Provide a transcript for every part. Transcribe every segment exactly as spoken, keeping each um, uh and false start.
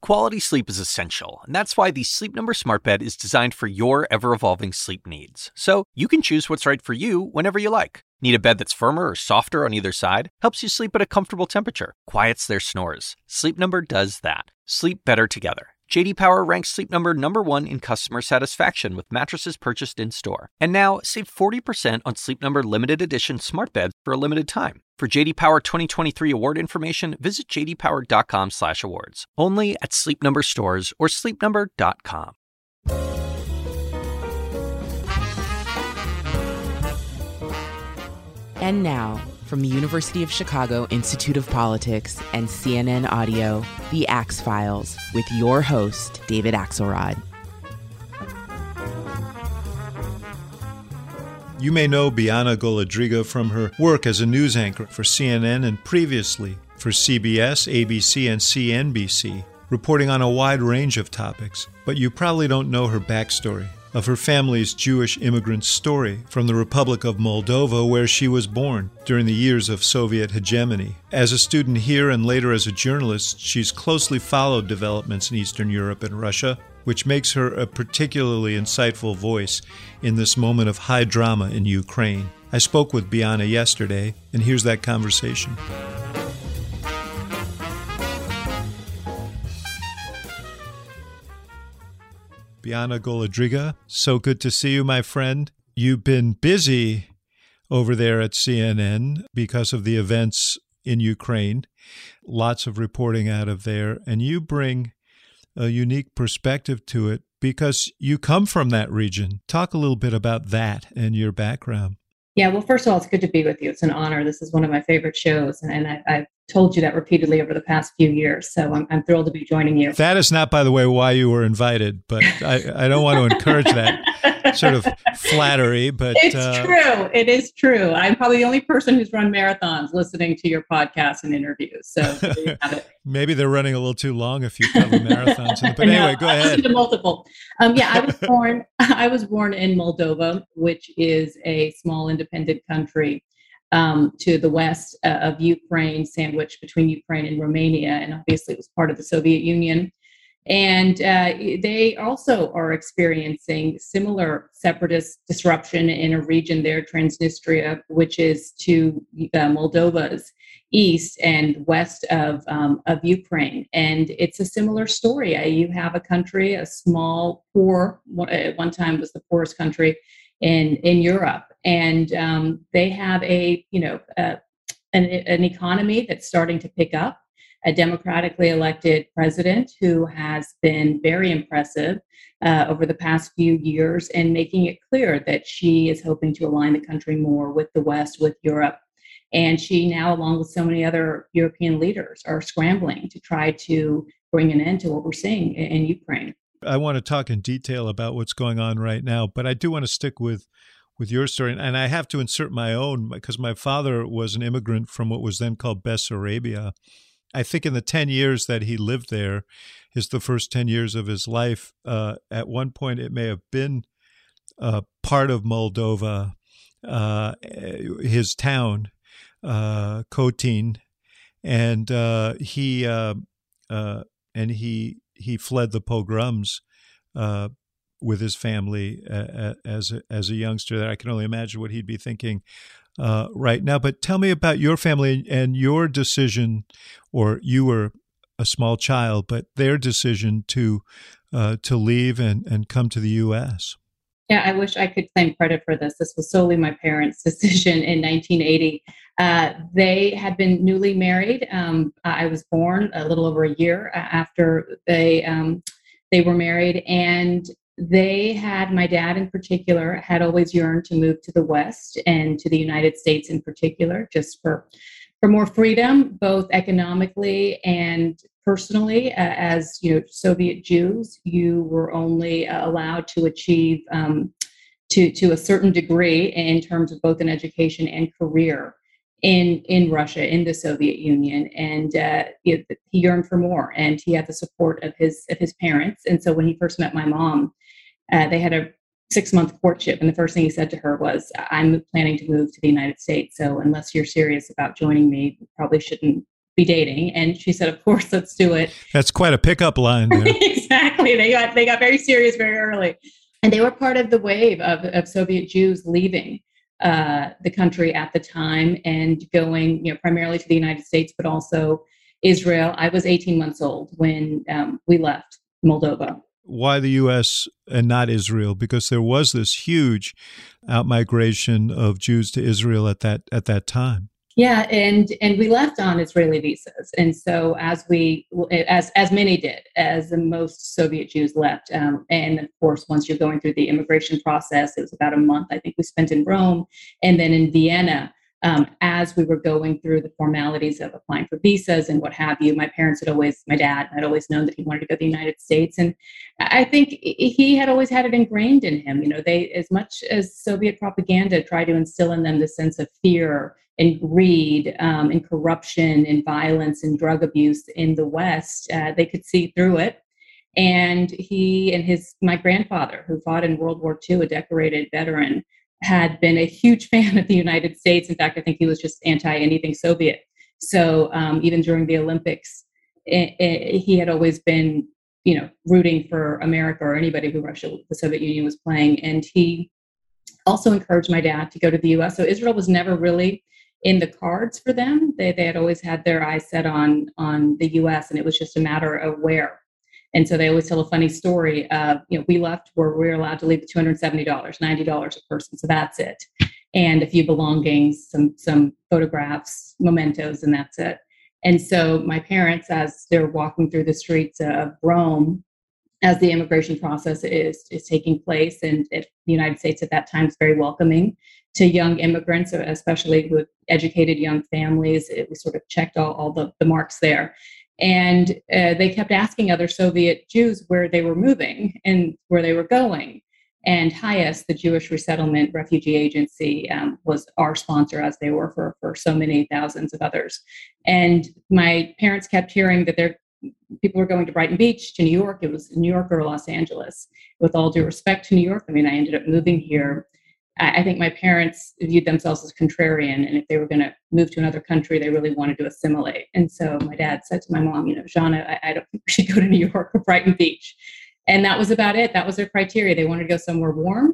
Quality sleep is essential, and that's why the Sleep Number Smart Bed is designed for your ever-evolving sleep needs. So you can choose what's right for you whenever you like. Need a bed that's firmer or softer on either side? Helps you sleep at a comfortable temperature. Quiets their snores. Sleep Number does that. Sleep better together. J D Power ranks Sleep Number number one in customer satisfaction with mattresses purchased in-store. And now, save forty percent on Sleep Number limited edition smart beds for a limited time. For J D Power twenty twenty-three award information, visit j d power dot com slash awards. Only at Sleep Number stores or sleep number dot com. And now, from the University of Chicago Institute of Politics and C N N Audio, The Axe Files, with your host, David Axelrod. You may know Bianna Golodryga from her work as a news anchor for C N N and previously for C B S, A B C, and C N B C, reporting on a wide range of topics. But you probably don't know her backstory, of her family's Jewish immigrant story from the Republic of Moldova, where she was born during the years of Soviet hegemony. As a student here and later as a journalist, she's closely followed developments in Eastern Europe and Russia, which makes her a particularly insightful voice in this moment of high drama in Ukraine. I spoke with Bianna yesterday, and here's that conversation. Bianna Golodryga, so good to see you, my friend. You've been busy over there at C N N because of the events in Ukraine. Lots of reporting out of there, and you bring a unique perspective to it because you come from that region. Talk a little bit about that and your background. Yeah, well, first of all, it's good to be with you. It's an honor. This is one of my favorite shows, and, and I, I've told you that repeatedly over the past few years, so I'm, I'm thrilled to be joining you. That is not, by the way, why you were invited, but I, I don't want to encourage that sort of flattery. But It's uh, true. It is true. I'm probably the only person who's run marathons listening to your podcasts and interviews, so there you have it. Maybe they're running a little too long if you cover marathons. But No, anyway, go I ahead. listened to multiple. Um, yeah, I was born. I was born in Moldova, which is a small independent country um, to the west uh, of Ukraine, sandwiched between Ukraine and Romania, and obviously it was part of the Soviet Union. And uh, they also are experiencing similar separatist disruption in a region there, Transnistria, which is to uh, Moldova's east and west of um, of Ukraine. And it's a similar story. Uh, you have a country, a small, poor, at one time was the poorest country in, in Europe. And um, they have a, you know, uh, an, an economy that's starting to pick up, a democratically elected president who has been very impressive uh, over the past few years and making it clear that she is hoping to align the country more with the West, with Europe. And she now, along with so many other European leaders, are scrambling to try to bring an end to what we're seeing in, in Ukraine. I want to talk in detail about what's going on right now, but I do want to stick with with your story. And I have to insert my own because my father was an immigrant from what was then called Bessarabia. I think in the ten years that he lived there, is the first ten years of his life, uh, at one point it may have been uh, part of Moldova, uh, his town, uh, Kotin, and uh, he uh, uh, and he he fled the pogroms uh, with his family uh, as a, as a youngster. I can only imagine what he'd be thinking uh, right now. But tell me about your family and your decision, or you were a small child, but their decision to uh, to leave and, and come to the U S. Yeah, I wish I could claim credit for this. This was solely my parents' decision in nineteen eighty. Uh, they had been newly married. Um, I was born a little over a year after they um, they were married, and they had, my dad in particular, had always yearned to move to the West and to the United States in particular, just for for more freedom, both economically and personally. Uh, as you know, Soviet Jews, you were only uh, allowed to achieve um, to to a certain degree in terms of both an education and career in in Russia, in the Soviet Union, and uh, he, he yearned for more, and he had the support of his of his parents. And so when he first met my mom, uh, they had a six-month courtship, and the first thing he said to her was, "I'm planning to move to the United States, so unless you're serious about joining me, you probably shouldn't be dating? And she said, of course, let's do it. That's quite a pickup line there. Exactly. They got they got very serious very early. And they were part of the wave of, of Soviet Jews leaving uh, the country at the time and going, you know, primarily to the United States, but also Israel. I was eighteen months old when um, we left Moldova. Why the U S and not Israel? Because there was this huge outmigration of Jews to Israel at that at that time. Yeah, and and we left on Israeli visas, and so as we as as many did, as most Soviet Jews left, um, and of course, once you're going through the immigration process, it was about a month I think we spent in Rome, and then in Vienna. Um, as we were going through the formalities of applying for visas and what have you, my parents had always, my dad had always known that he wanted to go to the United States. And I think he had always had it ingrained in him. You know, they, as much as Soviet propaganda tried to instill in them the sense of fear and greed um, and corruption and violence and drug abuse in the West, uh, they could see through it. And he and his, my grandfather, who fought in World War Two, a decorated veteran, had been a huge fan of the United States. In fact, I think he was just anti anything Soviet. So um, even during the Olympics, it, it, he had always been, you know, rooting for America or anybody who Russia, the Soviet Union was playing. And he also encouraged my dad to go to the U S. So Israel was never really in the cards for them. They they had always had their eyes set on on the U S, and it was just a matter of where. And so they always tell a funny story of, you know, we left where we were allowed to leave with two hundred seventy dollars, ninety dollars a person. So that's it. And a few belongings, some, some photographs, mementos, and that's it. And so my parents, as they're walking through the streets of Rome, as the immigration process is, is taking place, and it, the United States at that time is very welcoming to young immigrants, especially with educated young families. It was sort of checked all, all the, the marks there. And uh, they kept asking other Soviet Jews where they were moving and where they were going. And HIAS, the Jewish Resettlement Refugee Agency, um, was our sponsor, as they were for, for so many thousands of others. And my parents kept hearing that there people were going to Brighton Beach, to New York. It was New York or Los Angeles. With all due respect to New York, I mean, I ended up moving here. I think my parents viewed themselves as contrarian, and if they were going to move to another country, they really wanted to assimilate. And so my dad said to my mom, you know, Jana, I, I don't think we should go to New York or Brighton Beach. And that was about it. That was their criteria. They wanted to go somewhere warm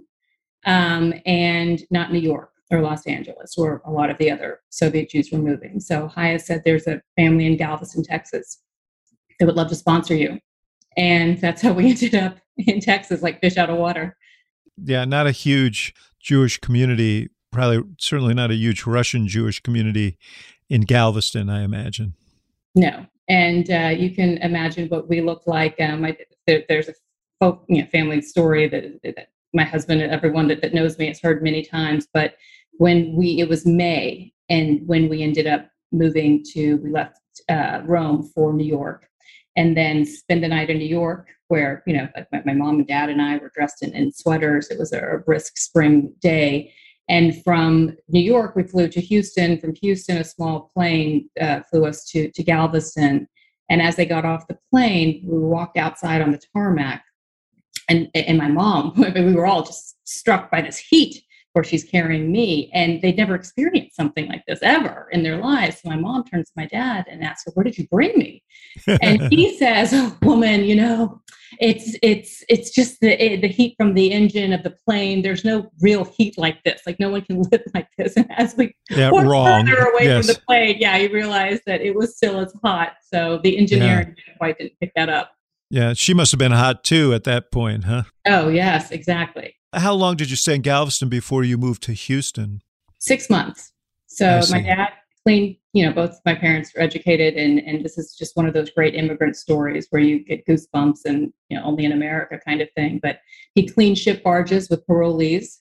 um, and not New York or Los Angeles, where a lot of the other Soviet Jews were moving. So Haya said, there's a family in Galveston, Texas, that would love to sponsor you. And that's how we ended up in Texas, like fish out of water. Yeah, not a huge Jewish community, probably certainly not a huge Russian Jewish community in Galveston, I imagine. No. And uh, you can imagine what we looked like. Um, I, there, there's a folk, you know, family story that, that my husband and everyone that, that knows me has heard many times. But when we, it was May, and when we ended up moving to, we left uh, Rome for New York, and then spend the night in New York, where, you know, like my, my mom and dad and I were dressed in, in sweaters. It was a, a brisk spring day. And from New York, we flew to Houston. From Houston, a small plane uh, flew us to, to Galveston. And as they got off the plane, we walked outside on the tarmac. And, and my mom, we were all just struck by this heat where she's carrying me. And they'd never experienced something like this ever in their lives. So my mom turns to my dad and asks, well, where did you bring me? And he says, oh, woman, you know, it's it's it's just the the heat from the engine of the plane. There's no real heat like this. Like, no one can live like this. And as we yeah, were wrong. further away yes. from the plane, yeah, he realized that it was still as hot. So the engineering yeah. didn't quite didn't pick that up. Yeah, she must have been hot too at that point, huh? Oh, yes, exactly. How long did you stay in Galveston before you moved to Houston? Six months. So my dad cleaned, you know, both my parents were educated, and, and this is just one of those great immigrant stories where you get goosebumps and, you know, only in America kind of thing. But he cleaned ship barges with parolees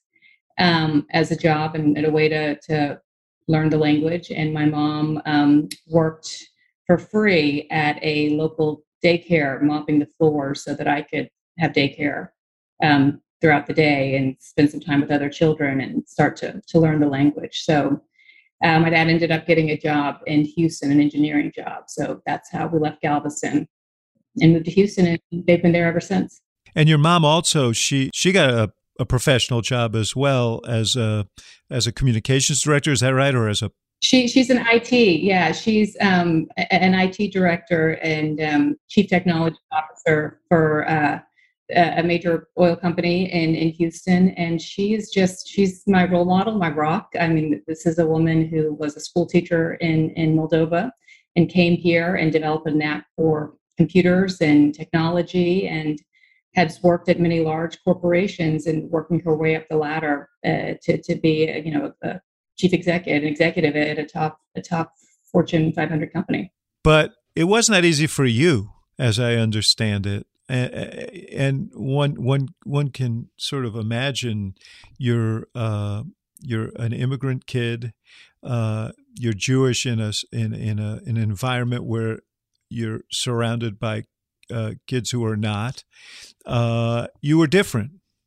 um, as a job and, and a way to, to learn the language. And my mom um, worked for free at a local daycare, mopping the floors so that I could have daycare um, throughout the day and spend some time with other children and start to, to learn the language. So uh, my dad ended up getting a job in Houston, an engineering job. So that's how we left Galveston and moved to Houston, and they've been there ever since. And your mom also, she she got a, a professional job as well as a, as a communications director, is that right? Or as a She she's an I T. Yeah, she's um, a- an I T director and um, chief technology officer for uh, a a major oil company in in Houston. And she's just she's my role model, my rock. I mean, this is a woman who was a school teacher in in Moldova and came here and developed a knack for computers and technology and has worked at many large corporations and working her way up the ladder uh, to to be you know a chief executive, an executive at a top a top Fortune five hundred company. But it wasn't that easy for you, as I understand it. A- And one one one can sort of imagine you're uh, you're an immigrant kid, uh, you're Jewish in a s- in in a in an environment where you're surrounded by uh, kids who are not. Uh, you were different,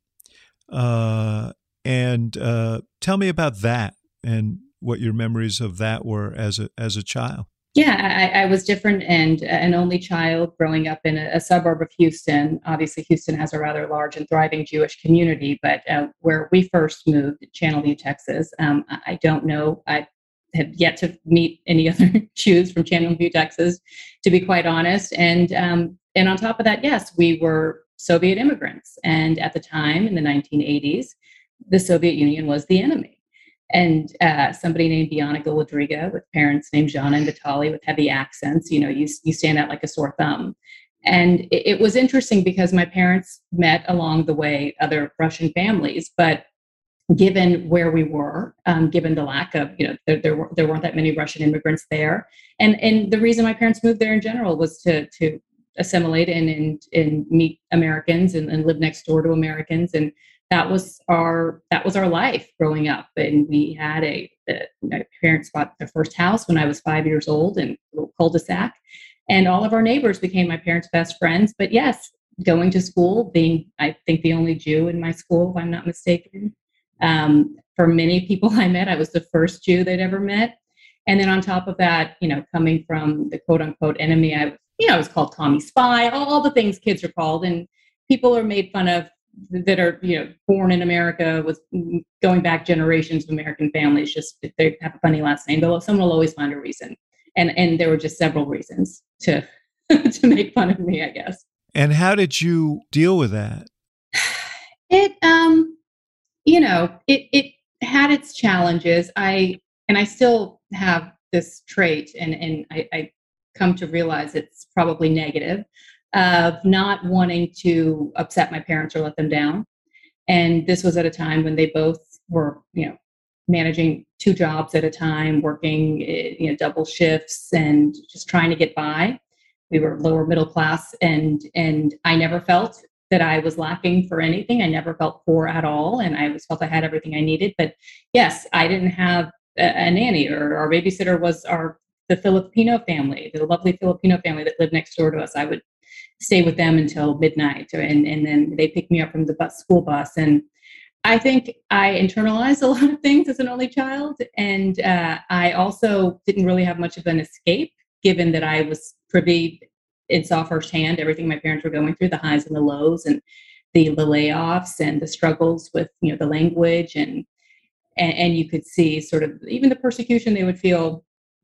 uh, and uh, tell me about that and what your memories of that were as a as a child. Yeah, I, I was different and uh, an only child growing up in a, a suburb of Houston. Obviously, Houston has a rather large and thriving Jewish community, but uh, where we first moved, Channelview, Texas, um, I I don't know. I have yet to meet any other Jews from Channelview, Texas, to be quite honest. And um, and on top of that, yes, we were Soviet immigrants, and at the time in the nineteen eighties, the Soviet Union was the enemy. And uh, somebody named Bianca Ladriga with parents named Jana and Vitaly with heavy accents, you know, you, you stand out like a sore thumb. And it, it was interesting because my parents met along the way other Russian families, but given where we were, um, given the lack of, you know, there, there, were, there weren't that many Russian immigrants there. And, and the reason my parents moved there in general was to, to assimilate and, and, and meet Americans and, and live next door to Americans. And that was our that was our life growing up. And we had a, a my parents bought their first house when I was five years old in a little cul-de-sac, and all of our neighbors became my parents' best friends. But yes, going to school, being I think the only Jew in my school, if I'm not mistaken. Um, for many people I met, I was the first Jew they'd ever met. And then on top of that, you know, coming from the quote unquote enemy, I was, you know, I was called commie spy, all, all the things kids are called, and people are made fun of that are, you know, born in America with going back generations of American families. Just they have a funny last name, though someone will always find a reason. And and there were just several reasons to to make fun of me, I guess. And how did you deal with that? It um, you know, it it had its challenges. I and I still have this trait, and and I, I come to realize it's probably negative, of not wanting to upset my parents or let them down. And this was at a time when they both were, you know, managing two jobs at a time, working, you know, double shifts and just trying to get by. We were lower middle class, and and I never felt that I was lacking for anything. I never felt poor at all, and I always felt I had everything I needed. But yes, I didn't have a, a nanny, or our babysitter was our the Filipino family, the lovely Filipino family that lived next door to us. I would stay with them until midnight, and, and then they picked me up from the bus, school bus. And I think I internalized a lot of things as an only child. And uh, I also didn't really have much of an escape, given that I was privy and saw firsthand everything my parents were going through, the highs and the lows, and the, the layoffs and the struggles with, you know, the language. And, and, and you could see sort of even the persecution they would feel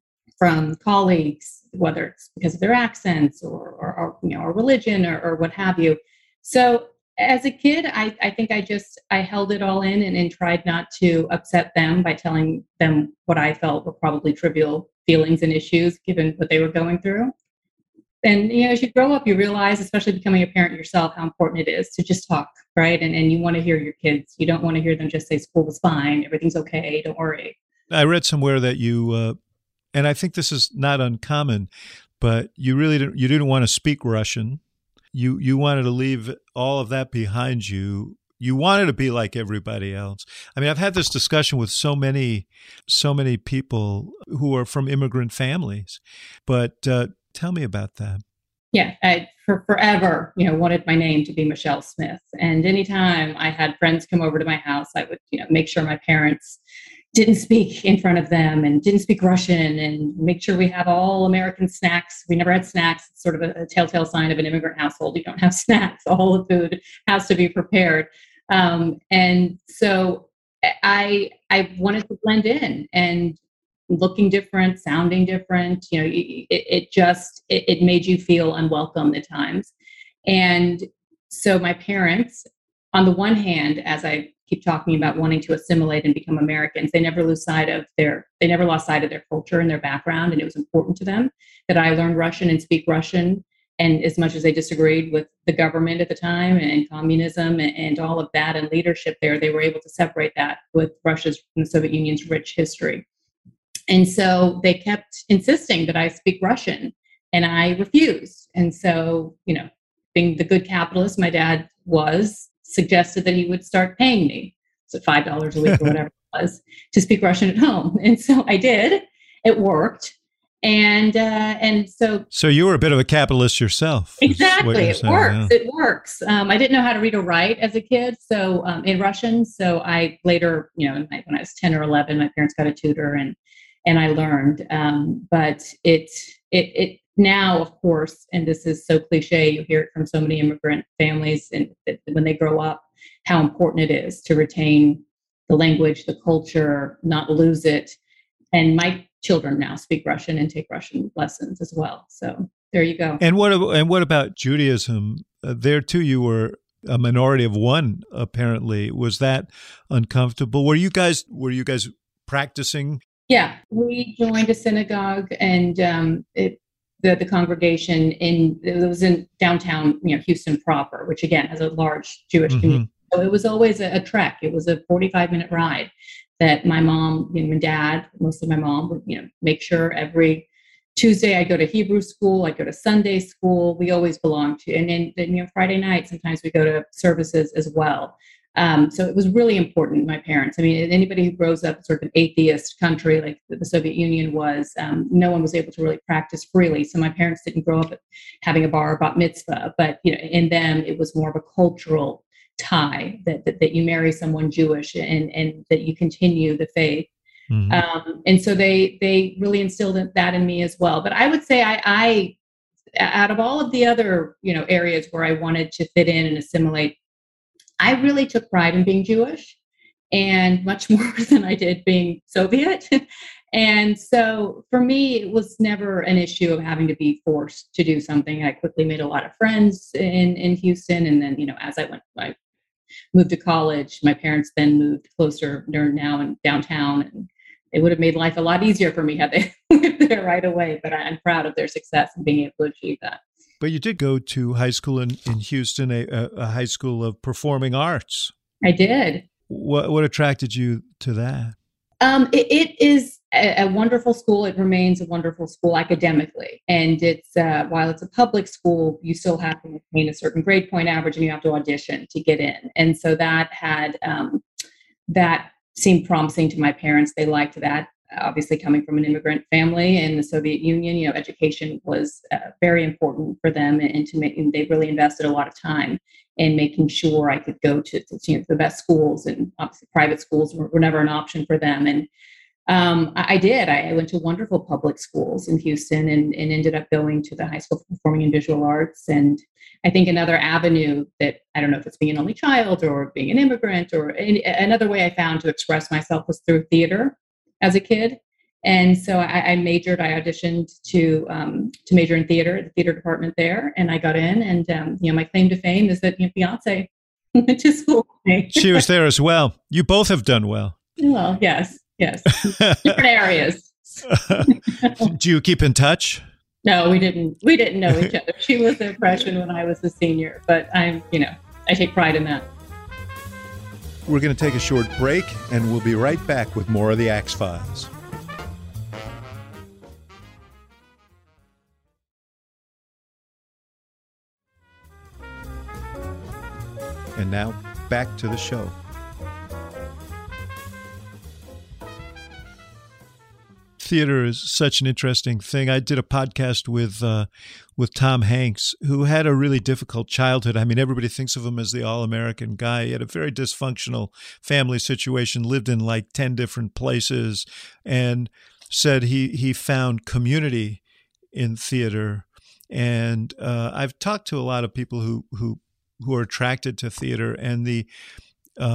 from colleagues, whether it's because of their accents or, or, or you know, or religion or, or what have you. So as a kid, I, I think I just, I held it all in and, and tried not to upset them by telling them what I felt were probably trivial feelings and issues, given what they were going through. And, you know, as you grow up, you realize, especially becoming a parent yourself, how important it is to just talk, right? And, and you want to hear your kids. You don't want to hear them just say school was fine, everything's okay, don't worry. I read somewhere that you, uh, and I think this is not uncommon, but you really didn't, you didn't want to speak Russian. You you wanted to leave all of that behind you. You wanted to be like everybody else. I mean, I've had this discussion with so many, so many people who are from immigrant families. But uh, tell me about that. Yeah, I for forever, you know, wanted my name to be Michelle Smith. And anytime I had friends come over to my house, I would, you know, make sure my parents didn't speak in front of them and didn't speak Russian, and make sure we have all American snacks. We never had snacks. It's sort of a, a telltale sign of an immigrant household. You don't have snacks. All the food has to be prepared. Um, and so I I wanted to blend in. And looking different, sounding different. You know, it, it just, it, it made you feel unwelcome at times. And so my parents, on the one hand, as I keep talking about wanting to assimilate and become Americans, they never lose sight of their, they never lost sight of their culture and their background. And it was important to them that I learn Russian and speak Russian. And as much as they disagreed with the government at the time and communism and, and all of that and leadership there, they were able to separate that with Russia's and the Soviet Union's rich history. And so they kept insisting that I speak Russian, and I refused. And so, you know, being the good capitalist my dad was, suggested that he would start paying me, so five dollars a week or whatever it was, to speak Russian at home. And so I did. It worked. And uh, and so... So you were a bit of a capitalist yourself. Exactly. It saying, works. yeah. It works. Um, I didn't know how to read or write as a kid, so um, in Russian. So I later, you know, when I was ten or eleven, my parents got a tutor, and and I learned. Um, but it, it, it now, of course, and this is so cliche, you hear it from so many immigrant families, and when they grow up, how important it is to retain the language, the culture, not lose it. And my children now speak Russian and take Russian lessons as well. So there you go. And what and what about Judaism? Uh, there too, you were a minority of one. Apparently, was that uncomfortable? Were you guys were you guys practicing? Yeah, we joined a synagogue, and um, it, the the congregation in it was in downtown, you know, Houston proper, which again has a large Jewish mm-hmm. community. So it was always a, a trek. It was a forty-five minute ride. That my mom and my dad, mostly my mom, would, you know, make sure every Tuesday I go to Hebrew school, I go to Sunday school. We always belong to, and then, then you know, Friday night, sometimes we go to services as well. Um, so it was really important, my parents. I mean, anybody who grows up in sort of an atheist country like the Soviet Union was, um, no one was able to really practice freely. So my parents didn't grow up having a bar or bat mitzvah, but, you know, in them, it was more of a cultural tie that, that that you marry someone Jewish and and that you continue the faith. Mm-hmm. Um, and so they they really instilled that in me as well. But I would say I, I out of all of the other, you know, areas where I wanted to fit in and assimilate, I really took pride in being Jewish, and much more than I did being Soviet. And so for me, it was never an issue of having to be forced to do something. I quickly made a lot of friends in, in Houston. And then, you know, as I went, I moved to college, my parents then moved closer now in downtown. And it would have made life a lot easier for me had they lived there right away. But I'm proud of their success and being able to achieve that. But you did go to high school in, in Houston, a, a high school of performing arts. I did. What, what attracted you to that? Um, it, it is a, a wonderful school. It remains a wonderful school academically. And it's uh, while it's a public school, you still have to maintain a certain grade point average and you have to audition to get in. And so that had, um, that seemed promising to my parents. They liked that. Obviously coming from an immigrant family in the Soviet Union, you know, education was uh, very important for them, and, and to make, and they really invested a lot of time in making sure I could go to, to you know, the best schools, and obviously private schools were, were never an option for them. And um, I, I did. I, I went to wonderful public schools in Houston, and, and ended up going to the High School for Performing and Visual Arts. And I think another avenue that, I don't know if it's being an only child or being an immigrant, or any, another way I found to express myself was through theater as a kid. And so I, I majored, I auditioned to um, to major in theater at the theater department there, and I got in. And um, you know, my claim to fame is that, you know, Beyonce went to school with me. She was there as well. You both have done well. Well, yes, yes, different areas. Do you keep in touch? No, we didn't. We didn't know each other. She was a freshman when I was a senior, but I'm, you know, I take pride in that. We're going to take a short break, and we'll be right back with more of the Axe Files. And now, back to the show. Theater is such an interesting thing. I did a podcast with uh, with Tom Hanks, who had a really difficult childhood. I mean, everybody thinks of him as the all-American guy. He had a very dysfunctional family situation, lived in like ten different places, and said he he found community in theater. And uh, I've talked to a lot of people who who who are attracted to theater, and the um,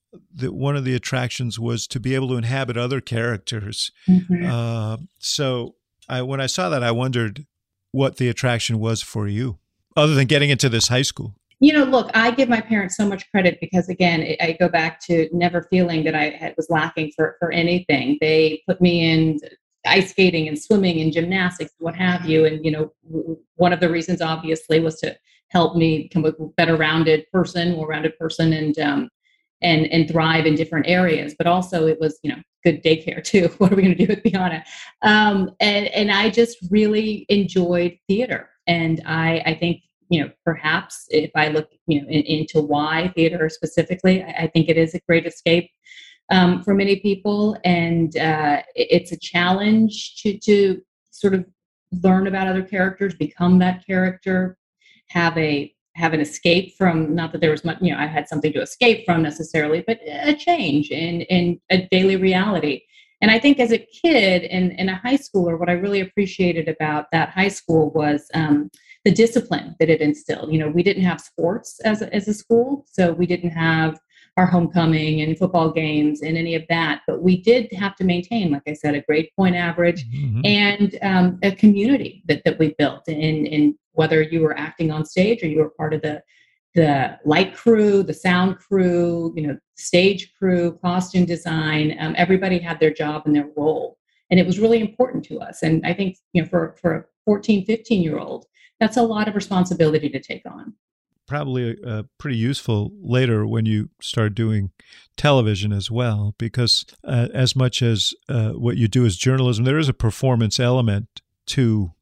that one of the attractions was to be able to inhabit other characters. Mm-hmm. Uh, so I, when I saw that, I wondered what the attraction was for you, other than getting into this high school. You know, look, I give my parents so much credit because, again, I go back to never feeling that I had, was lacking for, for anything. They put me in ice skating and swimming and gymnastics, what have you. And, you know, one of the reasons, obviously, was to help me become a better rounded person, more rounded person, and um, and and thrive in different areas. But also, it was, you know, good daycare too. What are we going to do with Bianna? Um, and and I just really enjoyed theater, and I I think, you know, perhaps if I look, you know, in, into why theater specifically, I, I think it is a great escape um, for many people, and uh, it, it's a challenge to to sort of learn about other characters, become that character, have a have an escape from, not that there was much, you know, I had something to escape from necessarily, but a change in in a daily reality. And I think as a kid and, and a high schooler, what I really appreciated about that high school was um, the discipline that it instilled. You know, we didn't have sports as a, as a school, so we didn't have our homecoming and football games and any of that. But we did have to maintain, like I said, a grade point average mm-hmm. and um, a community that, that we built. In, in whether you were acting on stage or you were part of the the light crew, the sound crew, you know, stage crew, costume design, um, everybody had their job and their role. And it was really important to us. And I think, you know, for, for a fourteen, fifteen year old, that's a lot of responsibility to take on. Probably uh, pretty useful later when you start doing television as well, because uh, as much as uh, what you do is journalism, there is a performance element to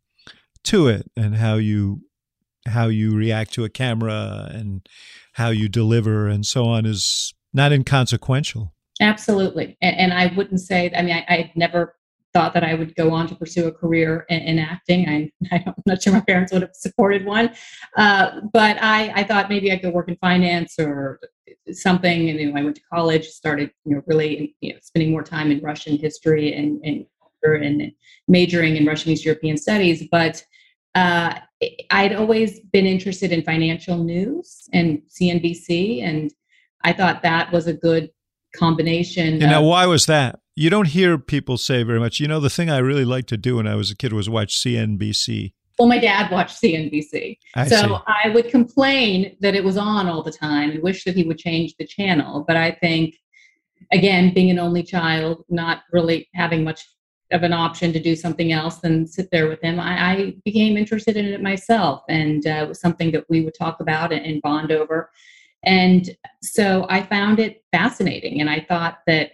to it, and how you how you react to a camera and how you deliver and so on is not inconsequential. Absolutely. And, and I wouldn't say, I mean, I, I never thought that I would go on to pursue a career in, in acting. I, I'm not sure my parents would have supported one. Uh, but I, I thought maybe I could work in finance or something. And you know, I went to college, started, you know, really, you know, spending more time in Russian history and, and, and majoring in Russian East European studies. But uh, I'd always been interested in financial news and C N B C. And I thought that was a good combination. And now, why was that? You don't hear people say very much. You know, the thing I really liked to do when I was a kid was watch C N B C. Well, my dad watched C N B C. I so see. I would complain that it was on all the time and wish that he would change the channel. But I think, again, being an only child, not really having much of an option to do something else than sit there with him, I, I became interested in it myself. And uh, it was something that we would talk about and, and bond over. And so I found it fascinating. And I thought that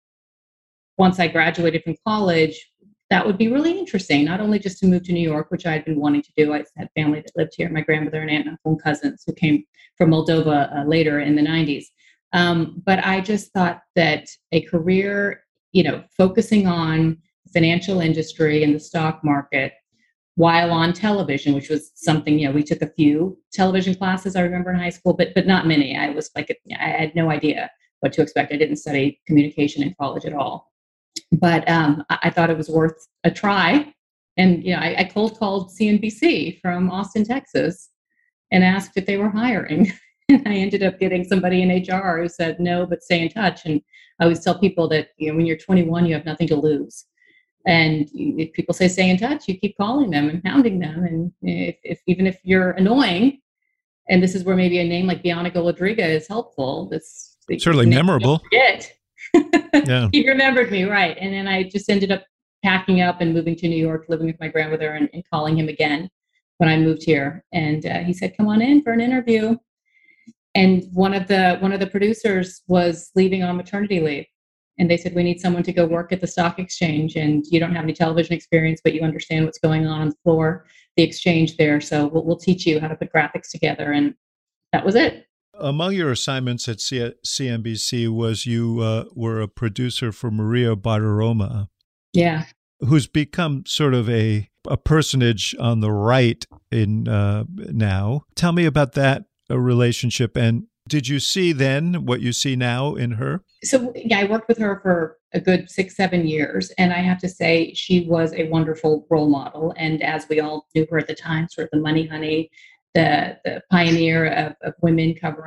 once I graduated from college, that would be really interesting, not only just to move to New York, which I'd been wanting to do. I had family that lived here, my grandmother and aunt and uncle and cousins who came from Moldova uh, later in the nineties. Um, but I just thought that a career, you know, focusing on financial industry and the stock market while on television, which was something, you know, we took a few television classes, I remember in high school, but but not many. I was like, I had no idea what to expect. I didn't study communication in college at all. But um, I, I thought it was worth a try. And, you know, I, I cold called C N B C from Austin, Texas, and asked if they were hiring. And I ended up getting somebody in H R who said, no, but stay in touch. And I always tell people that, you know, when you're twenty-one, you have nothing to lose. And if people say stay in touch, you keep calling them and hounding them. And if, if even if you're annoying, and this is where maybe a name like Bianna Golodryga is helpful. That's certainly memorable. Forget. Yeah. He remembered me, right? And then I just ended up packing up and moving to New York, living with my grandmother, and, and calling him again when I moved here. And uh, he said, "Come on in for an interview." And one of the one of the producers was leaving on maternity leave. And they said, "We need someone to go work at the stock exchange. And you don't have any television experience, but you understand what's going on on the floor, the exchange there. So we'll, we'll teach you how to put graphics together." And that was it. Among your assignments at C- CNBC was you uh, were a producer for Maria Bartiromo. Yeah. Who's become sort of a, a personage on the right in uh, now. Tell me about that uh, relationship. And did you see then what you see now in her? So, yeah, I worked with her for a good six, seven years. And I have to say, she was a wonderful role model. And as we all knew her at the time, sort of the money honey, the, the pioneer of, of women covering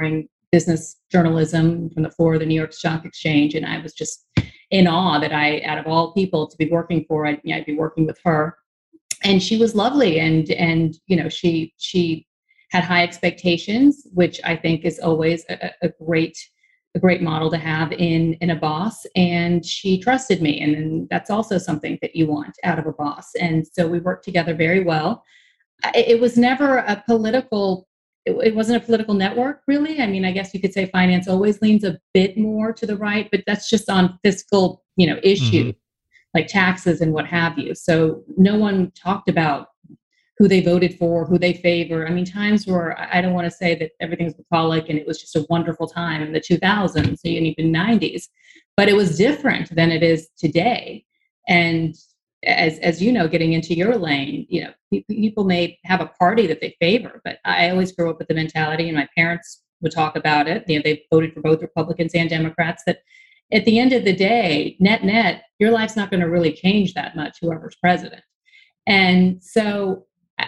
business journalism from the floor of the New York Stock Exchange. And I was just in awe that I, out of all people to be working for, I'd, you know, I'd be working with her. And she was lovely. And, and, you know, she, she had high expectations, which I think is always a, a great, a great model to have in, in a boss. And she trusted me. And, and that's also something that you want out of a boss. And so we worked together very well. It, it was never a political It, it wasn't a political network, really. I mean, I guess you could say finance always leans a bit more to the right, but that's just on fiscal, you know, issues mm-hmm. like taxes and what have you. So no one talked about who they voted for, who they favor. I mean, times where I don't want to say that everything's bucolic and it was just a wonderful time in the two thousands and even nineties, but it was different than it is today. And as as you know, getting into your lane, you know, people may have a party that they favor, but I always grew up with the mentality, and my parents would talk about it. You know, they voted for both Republicans and Democrats. That at the end of the day, net net, your life's not going to really change that much, whoever's president. And so,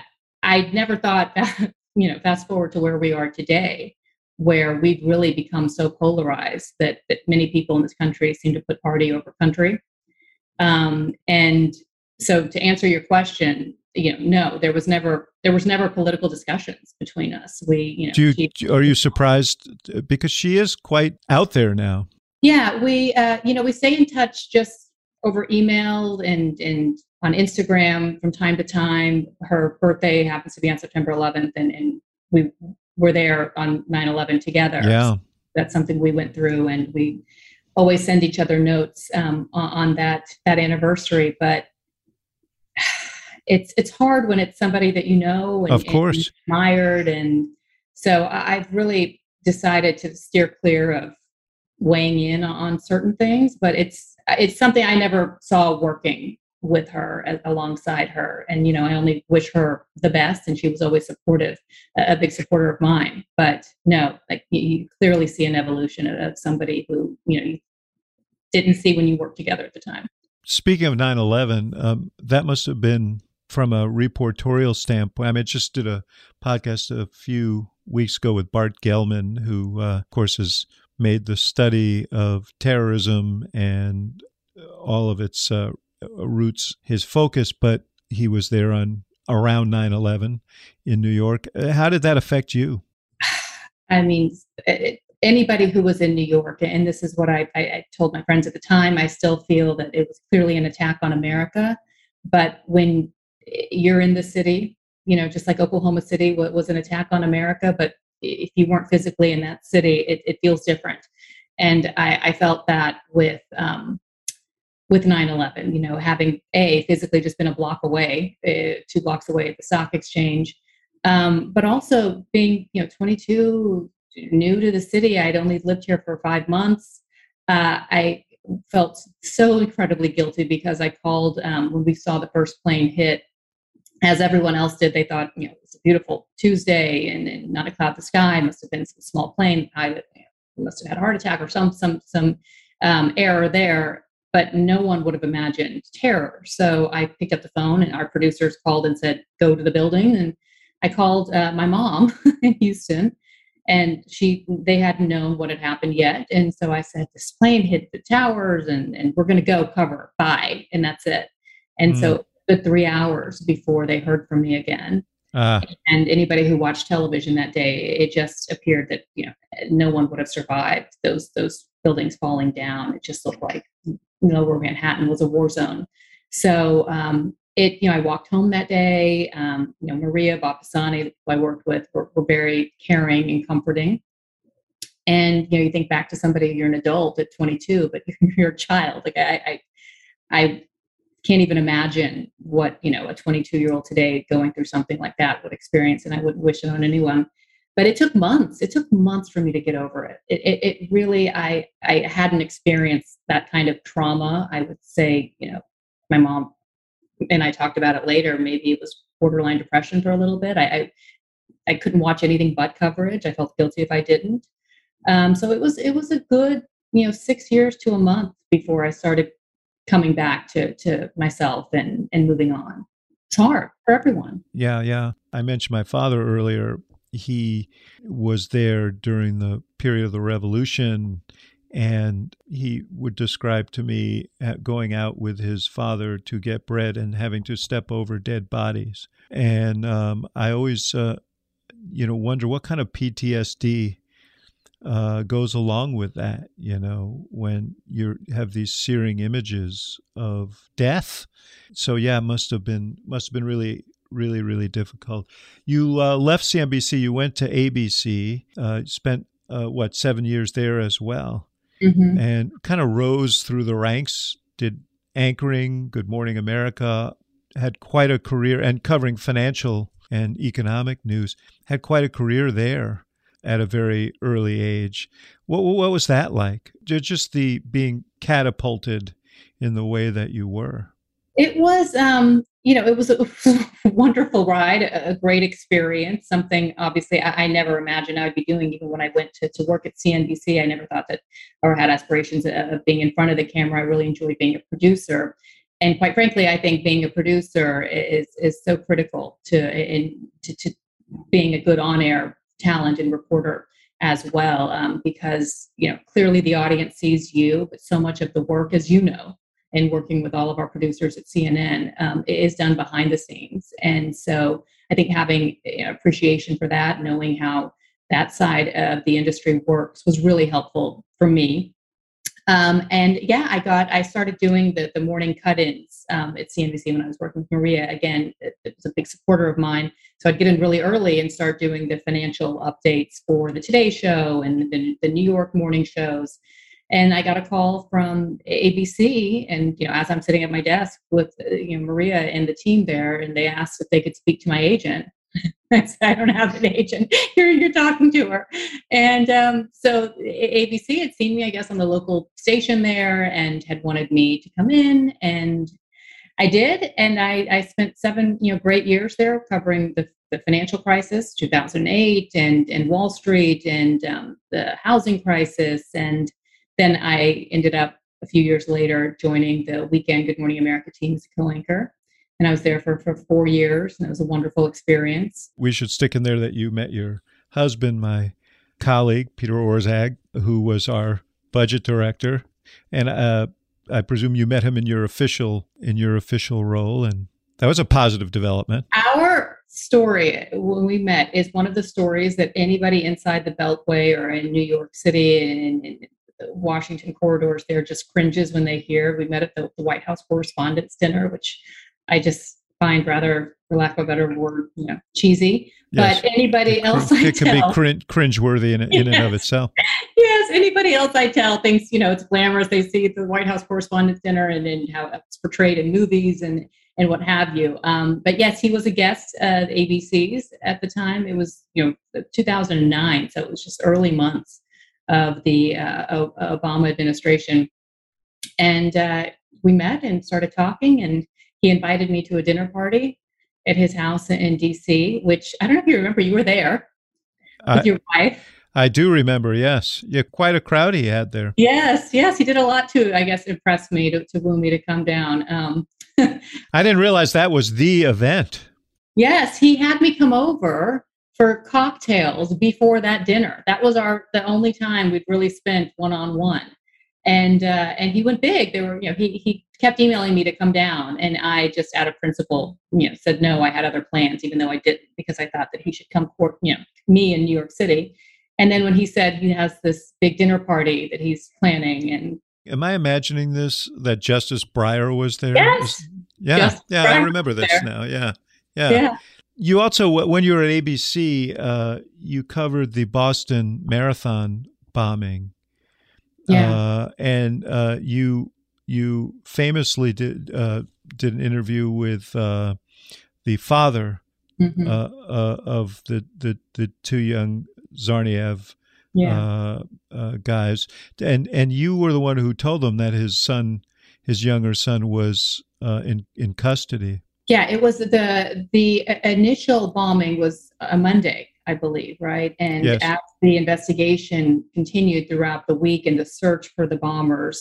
I never thought that, you know, fast forward to where we are today, where we've really become so polarized that that many people in this country seem to put party over country. Um, and so to answer your question, you know, no, there was never, there was never political discussions between us. We, you know, Do you, she, are you surprised because she is quite out there now? Yeah, we, uh, you know, we stay in touch just over email and, and on Instagram from time to time. Her birthday happens to be on September eleventh, and, and we were there on nine eleven together. Yeah. So that's something we went through, and we always send each other notes um, on, on that that anniversary. But it's it's hard when it's somebody that you know and, of course. and admired, and so I've really decided to steer clear of weighing in on certain things. But it's it's something I never saw working with her as, alongside her, and you know, I only wish her the best, and she was always supportive, a, a big supporter of mine. But no, like you, you clearly see an evolution of, of somebody who, you know, you didn't see when you worked together at the time. Speaking of nine eleven, um, that must have been, from a reportorial standpoint, I mean, I just did a podcast a few weeks ago with Bart Gellman, who, uh, of course, has made the study of terrorism and all of its uh, roots his focus, but he was there on around nine eleven in New York. How did that affect you? I mean, it, anybody who was in New York, and this is what I, I, I told my friends at the time, I still feel that it was clearly an attack on America. But when you're in the city, you know, just like Oklahoma City was an attack on America, but if you weren't physically in that city, it, it feels different. And I, I felt that with um, with nine eleven, you know, having a physically just been a block away, uh, two blocks away at the stock exchange, um, but also being, you know, twenty-two, new to the city. I'd only lived here for five months. Uh, I felt so incredibly guilty because I called um, when we saw the first plane hit. As everyone else did, they thought, you know, it was a beautiful Tuesday and, and not a cloud in the sky. It must have been some small plane pilot, you know, must have had a heart attack or some some some um, error there. But no one would have imagined terror. So I picked up the phone, and our producers called and said, "Go to the building." And I called uh, my mom in Houston, and she they hadn't known what had happened yet. And so I said, "This plane hit the towers, and and we're going to go cover. Bye." And that's it. And mm. so the three hours before they heard from me again. Uh. And anybody who watched television that day, it just appeared that, you know, no one would have survived those those buildings falling down. It just looked like, you know, where Manhattan was a war zone. So um, it, you know, I walked home that day. Um, you know, Maria Bapasani, who I worked with, were, were very caring and comforting. And, you know, you think back to somebody, you're an adult at twenty-two, but you're a child. Like I, I, I can't even imagine what, you know, a twenty-two year old today going through something like that would experience. And I wouldn't wish it on anyone. But it took months. It took months for me to get over it. It, it, it really, I, I hadn't experienced that kind of trauma. I would say, you know, my mom and I talked about it later. Maybe it was borderline depression for a little bit. I, I, I couldn't watch anything but coverage. I felt guilty if I didn't. Um, so it was, it was a good, you know, six years to a month before I started coming back to, to myself and, and moving on. It's hard for everyone. Yeah. Yeah. I mentioned my father earlier. he was there during the period of the revolution, and he would describe to me going out with his father to get bread and having to step over dead bodies. And um, I always, uh, you know, wonder what kind of P T S D uh, goes along with that, you know, when you have these searing images of death. So yeah, it must have been, must have been really, really, really difficult. You uh, left C N B C, you went to A B C, uh, spent, uh, what, seven years there as well, mm-hmm. and kind of rose through the ranks, did anchoring, Good Morning America, had quite a career, and covering financial and economic news, had quite a career there at a very early age. What, what was that like? Just the being catapulted in the way that you were. It was, um, you know, it was a wonderful ride, a great experience, something obviously I, I never imagined I would be doing. Even when I went to, to work at C N B C, I never thought that, or had aspirations of being in front of the camera. I really enjoyed being a producer. And quite frankly, I think being a producer is is so critical to, in, to, to being a good on-air talent and reporter as well, um, because, you know, clearly the audience sees you, but so much of the work, as you know, and working with all of our producers at C N N, um, is done behind the scenes. And so I think having you know, appreciation for that, knowing how that side of the industry works was really helpful for me. Um, and yeah, I got, I started doing the, the morning cut-ins um, at C N B C when I was working with Maria. Again, it, it was a big supporter of mine. So I'd get in really early and start doing the financial updates for the Today Show and the, the New York morning shows. And I got a call from A B C, and you know, as I'm sitting at my desk with you know Maria and the team there, and they asked if they could speak to my agent. I said, I don't have an agent. Here you're talking to her. And um, so A B C had seen me, I guess, on the local station there, and had wanted me to come in, and I did. And I, I spent seven, you know, great years there covering the, the financial crisis, two thousand eight, and and Wall Street, and um, the housing crisis, and then I ended up a few years later joining the weekend Good Morning America team as a co-anchor. And I was there for, for four years, and it was a wonderful experience. We should stick in there that you met your husband, my colleague, Peter Orszag, who was our budget director. And uh, I presume you met him in your official in your official role, and that was a positive development. Our story when we met is one of the stories that anybody inside the Beltway or in New York City and in Washington corridors there just cringes when they hear. We met at the, the White House Correspondents' Dinner, which I just find rather, for lack of a better word, you know, cheesy. Yes. But anybody it, else it I can tell, be crin- cringeworthy in, in yes. and of itself. Yes, anybody else I tell thinks, you know, it's glamorous. They see the White House Correspondents' Dinner and then how it's portrayed in movies and and what have you. Um, but yes, he was a guest at A B C's at the time. It was, you know, two thousand nine, so it was just early months of the uh, Obama administration. And uh, we met and started talking, and he invited me to a dinner party at his house in D C, which I don't know if you remember, you were there with I, your wife. I do remember, yes. Yeah, quite a crowd he had there. Yes, yes. He did a lot to, I guess, impress me, to, to woo me to come down. Um, I didn't realize that was the event. Yes, he had me come over for cocktails before that dinner. That was our the only time we'd really spent one-on-one. And uh, and he went big. There were, you know, he he kept emailing me to come down, and I just out of principle, you know, said no. I had other plans, even though I didn't, because I thought that he should come court, you know, me in New York City. And then when he said he has this big dinner party that he's planning, and am I imagining this, that Justice Breyer was there? Yes. Yeah, Justice yeah, Breyer I remember this there. now. Yeah, yeah. Yeah. You also, when you were at A B C, uh, you covered the Boston Marathon bombing. Yeah. Uh, and uh, you you famously did uh, did an interview with uh, the father mm-hmm. uh, uh, of the, the, the two young Tsarnaev yeah. uh, uh, guys, and and you were the one who told them that his son, his younger son, was uh, in in custody. Yeah, it was the the initial bombing was a Monday, I believe, right? And yes. as the investigation continued throughout the week and the search for the bombers,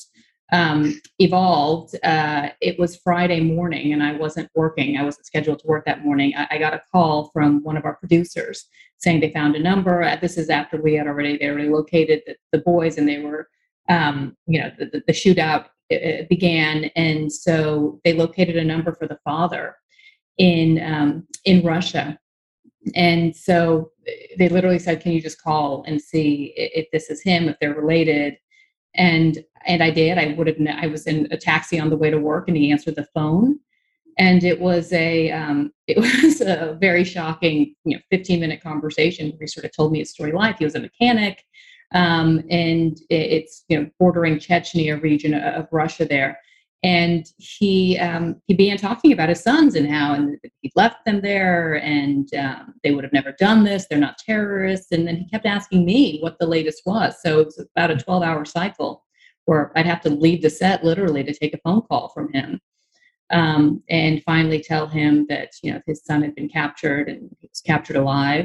um, evolved, uh, it was Friday morning and I wasn't working. I wasn't scheduled to work that morning. I, I got a call from one of our producers saying they found a number. Uh, This is after we had already, they already located the, the boys and they were, um, you know, the, the, the shootout uh, began. And so they located a number for the father in, um, in Russia. And so they literally said, can you just call and see if this is him, if they're related? And and I did. I would have. I was in a taxi on the way to work, and he answered the phone. And it was a um, it was a very shocking, you know, fifteen minute conversation where he sort of told me his story life. He was a mechanic, um, and it's you know bordering Chechnya region of Russia there. And he um, he began talking about his sons and how and he left them there, and um, they would have never done this. They're not terrorists. And then he kept asking me what the latest was. So it was about a twelve hour cycle where I'd have to leave the set literally to take a phone call from him, um, and finally tell him that you know his son had been captured and he was captured alive.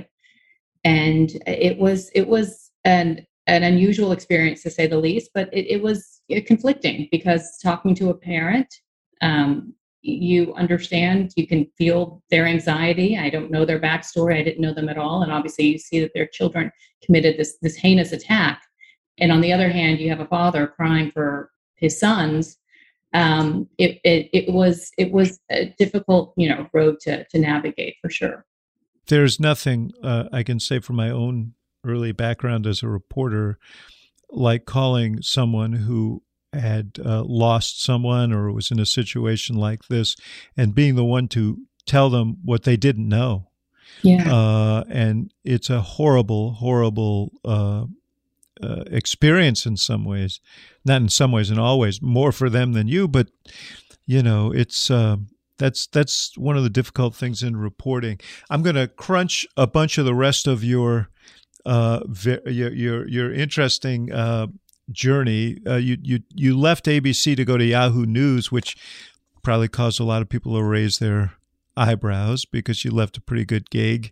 And it was it was an an unusual experience to say the least, but it, it was conflicting because talking to a parent, um, you understand, you can feel their anxiety. I don't know their backstory. I didn't know them at all. And obviously you see that their children committed this, this heinous attack. And on the other hand, you have a father crying for his sons. Um, it, it, it was, it was a difficult, you know, road to, to navigate for sure. There's nothing uh, I can say from my own early background as a reporter, like calling someone who had uh, lost someone or was in a situation like this and being the one to tell them what they didn't know. Yeah. Uh, and it's a horrible, horrible uh, uh, experience in some ways, not in some ways, in all ways, more for them than you. But, you know, it's uh, that's that's one of the difficult things in reporting. I'm going to crunch a bunch of the rest of your Uh, your your your interesting uh, journey. Uh, you you you left A B C to go to Yahoo News, which probably caused a lot of people to raise their eyebrows because you left a pretty good gig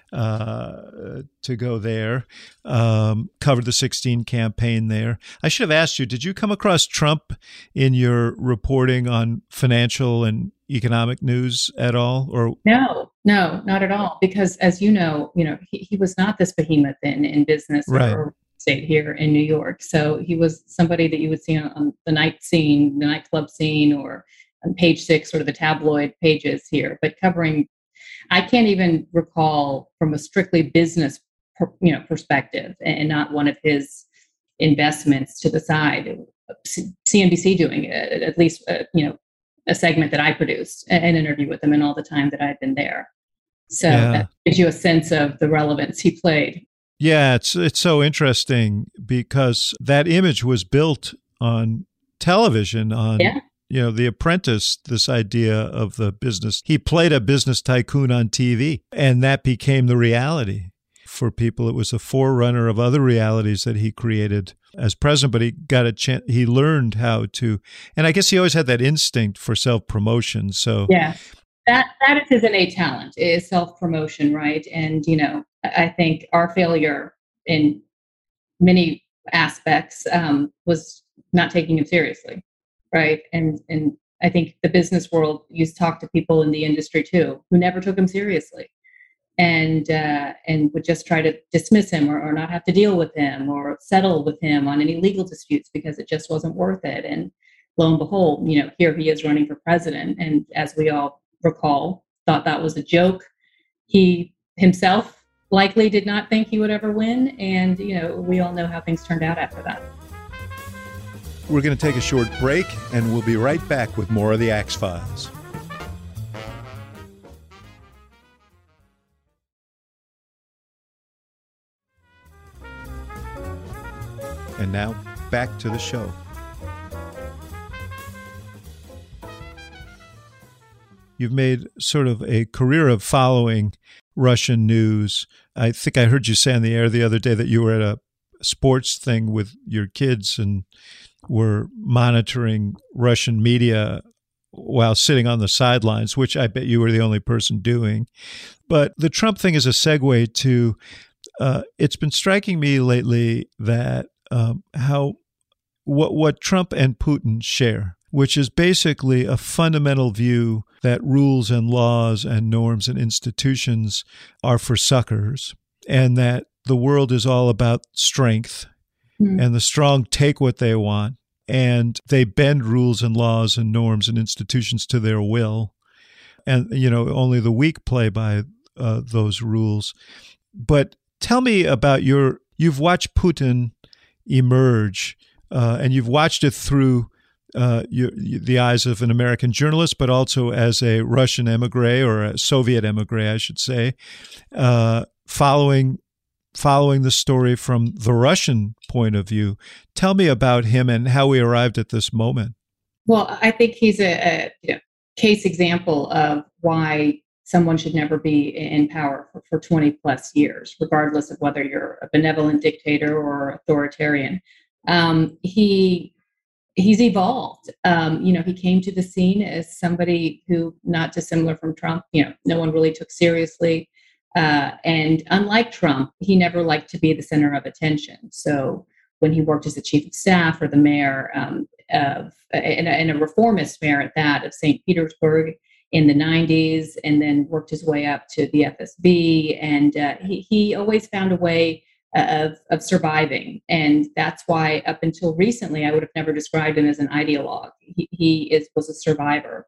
uh, to go there. Um, covered the sixteen campaign there. I should have asked you: did you come across Trump in your reporting on financial and economic news at all? Or no, no, not at all. Because as you know, you know, he, he was not this behemoth in, in business right. or state here in New York. So he was somebody that you would see on, on the night scene, the nightclub scene, or on page six, sort of the tabloid pages here, but covering, I can't even recall from a strictly business, per, you know, perspective and not one of his investments to the side, C N B C doing it, at least, uh, you know, a segment that I produced, an interview with him in all the time that I've been there. So yeah. that gives you a sense of the relevance he played. Yeah, it's it's so interesting because that image was built on television, on, yeah. you know, The Apprentice, this idea of the business. He played a business tycoon on T V, and that became the reality for people. It was a forerunner of other realities that he created as president, but he got a chance, he learned how to, and I guess he always had that instinct for self-promotion. So yeah, that, that is his innate talent, is self-promotion, right? And, you know, I think our failure in many aspects um, was not taking him seriously, right? And, and I think the business world, you talk to people in the industry too, who never took him seriously. And uh, and would just try to dismiss him or, or not have to deal with him or settle with him on any legal disputes because it just wasn't worth it. And lo and behold, you know, here he is running for president. And as we all recall, thought that was a joke. He himself likely did not think he would ever win. And, you know, we all know how things turned out after that. We're going to take a short break and we'll be right back with more of the Axe Files. And now, back to the show. You've made sort of a career of following Russian news. I think I heard you say on the air the other day that you were at a sports thing with your kids and were monitoring Russian media while sitting on the sidelines, which I bet you were the only person doing. But the Trump thing is a segue to, uh, it's been striking me lately that Um, how what what Trump and Putin share, which is basically a fundamental view that rules and laws and norms and institutions are for suckers, and that the world is all about strength, mm. and the strong take what they want, and they bend rules and laws and norms and institutions to their will. And, you know, only the weak play by uh, those rules. But tell me about your, you've watched Putin emerge, uh, and you've watched it through uh, your, the eyes of an American journalist, but also as a Russian emigre, or a Soviet emigre, I should say, uh, following following the story from the Russian point of view. Tell me about him and how we arrived at this moment. Well, I think he's a, a you know, case example of why someone should never be in power for, for twenty plus years, regardless of whether you're a benevolent dictator or authoritarian. Um, he he's evolved. Um, you know, he came to the scene as somebody who, not dissimilar from Trump, you know, no one really took seriously. Uh, and unlike Trump, he never liked to be the center of attention. So when he worked as the chief of staff or the mayor um, of, and a, and a reformist mayor at that, of Saint Petersburg in the nineties, and then worked his way up to the F S B, and uh, he, he always found a way of, of surviving. And that's why up until recently, I would have never described him as an ideologue. He, he is, was a survivor.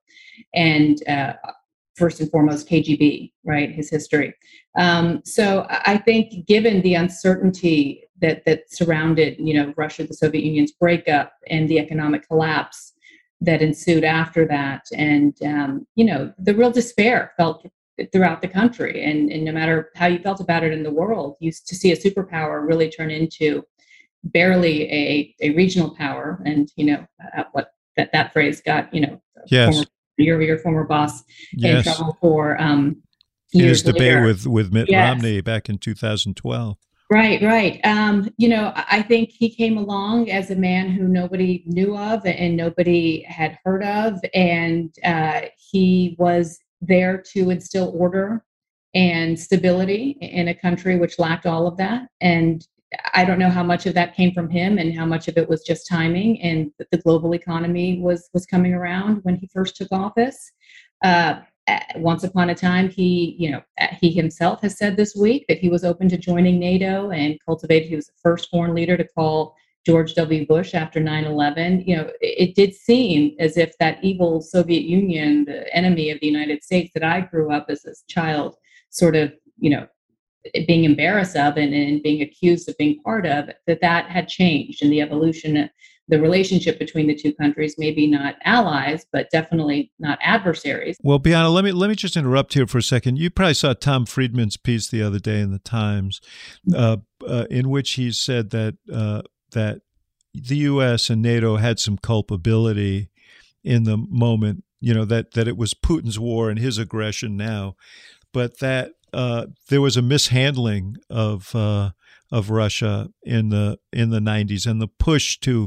And uh, first and foremost, K G B, right, his history. Um, so I think given the uncertainty that that surrounded, you know, Russia, the Soviet Union's breakup, and the economic collapse that ensued after that, and, um, you know, the real despair felt throughout the country. And, and no matter how you felt about it in the world, you to see a superpower really turn into barely a, a regional power. And, you know, uh, what that, that phrase got, you know, yes. former, your, your former boss yes. in trouble for um, years His debate later. with, with Mitt yes. Romney back in two thousand twelve. Right, right. Um, you know, I think he came along as a man who nobody knew of and nobody had heard of. And uh, he was there to instill order and stability in a country which lacked all of that. And I don't know how much of that came from him and how much of it was just timing, and that the global economy was was coming around when he first took office. Uh, once upon a time, he, you know, he himself has said this week that he was open to joining NATO and cultivated. He was the first foreign leader to call George W. Bush after nine eleven. You know, it, it did seem as if that evil Soviet Union, the enemy of the United States that I grew up as a child, sort of, you know, being embarrassed of and, and being accused of being part of, that that had changed, and the evolution, the relationship between the two countries, maybe not allies, but definitely not adversaries. Well, B'Anna, let me let me just interrupt here for a second. You probably saw Tom Friedman's piece the other day in the Times, uh, uh, in which he said that uh, that the U S and NATO had some culpability in the moment. You know, that that it was Putin's war and his aggression now, but that uh, there was a mishandling of uh, of Russia in the in the nineties, and the push to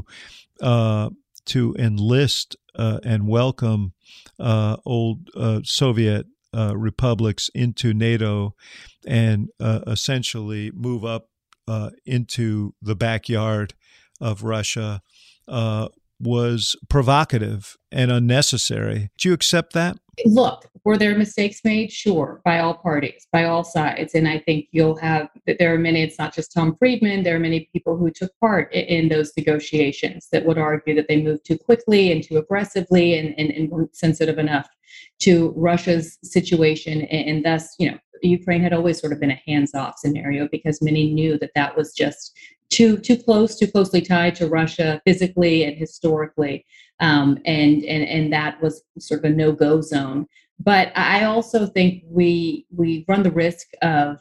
uh, to enlist uh, and welcome uh, old uh, Soviet uh, republics into NATO, and uh, essentially move up uh, into the backyard of Russia uh, was provocative and unnecessary. Do you accept that? Look, were there mistakes made? Sure, by all parties, by all sides. And I think you'll have, that there are many, it's not just Tom Friedman, there are many people who took part in, in those negotiations that would argue that they moved too quickly and too aggressively, and, and, and weren't sensitive enough to Russia's situation. And, and thus, you know, Ukraine had always sort of been a hands-off scenario, because many knew that that was just too too close, too closely tied to Russia physically and historically. Um, and, and and that was sort of a no-go zone. But I also think we we run the risk of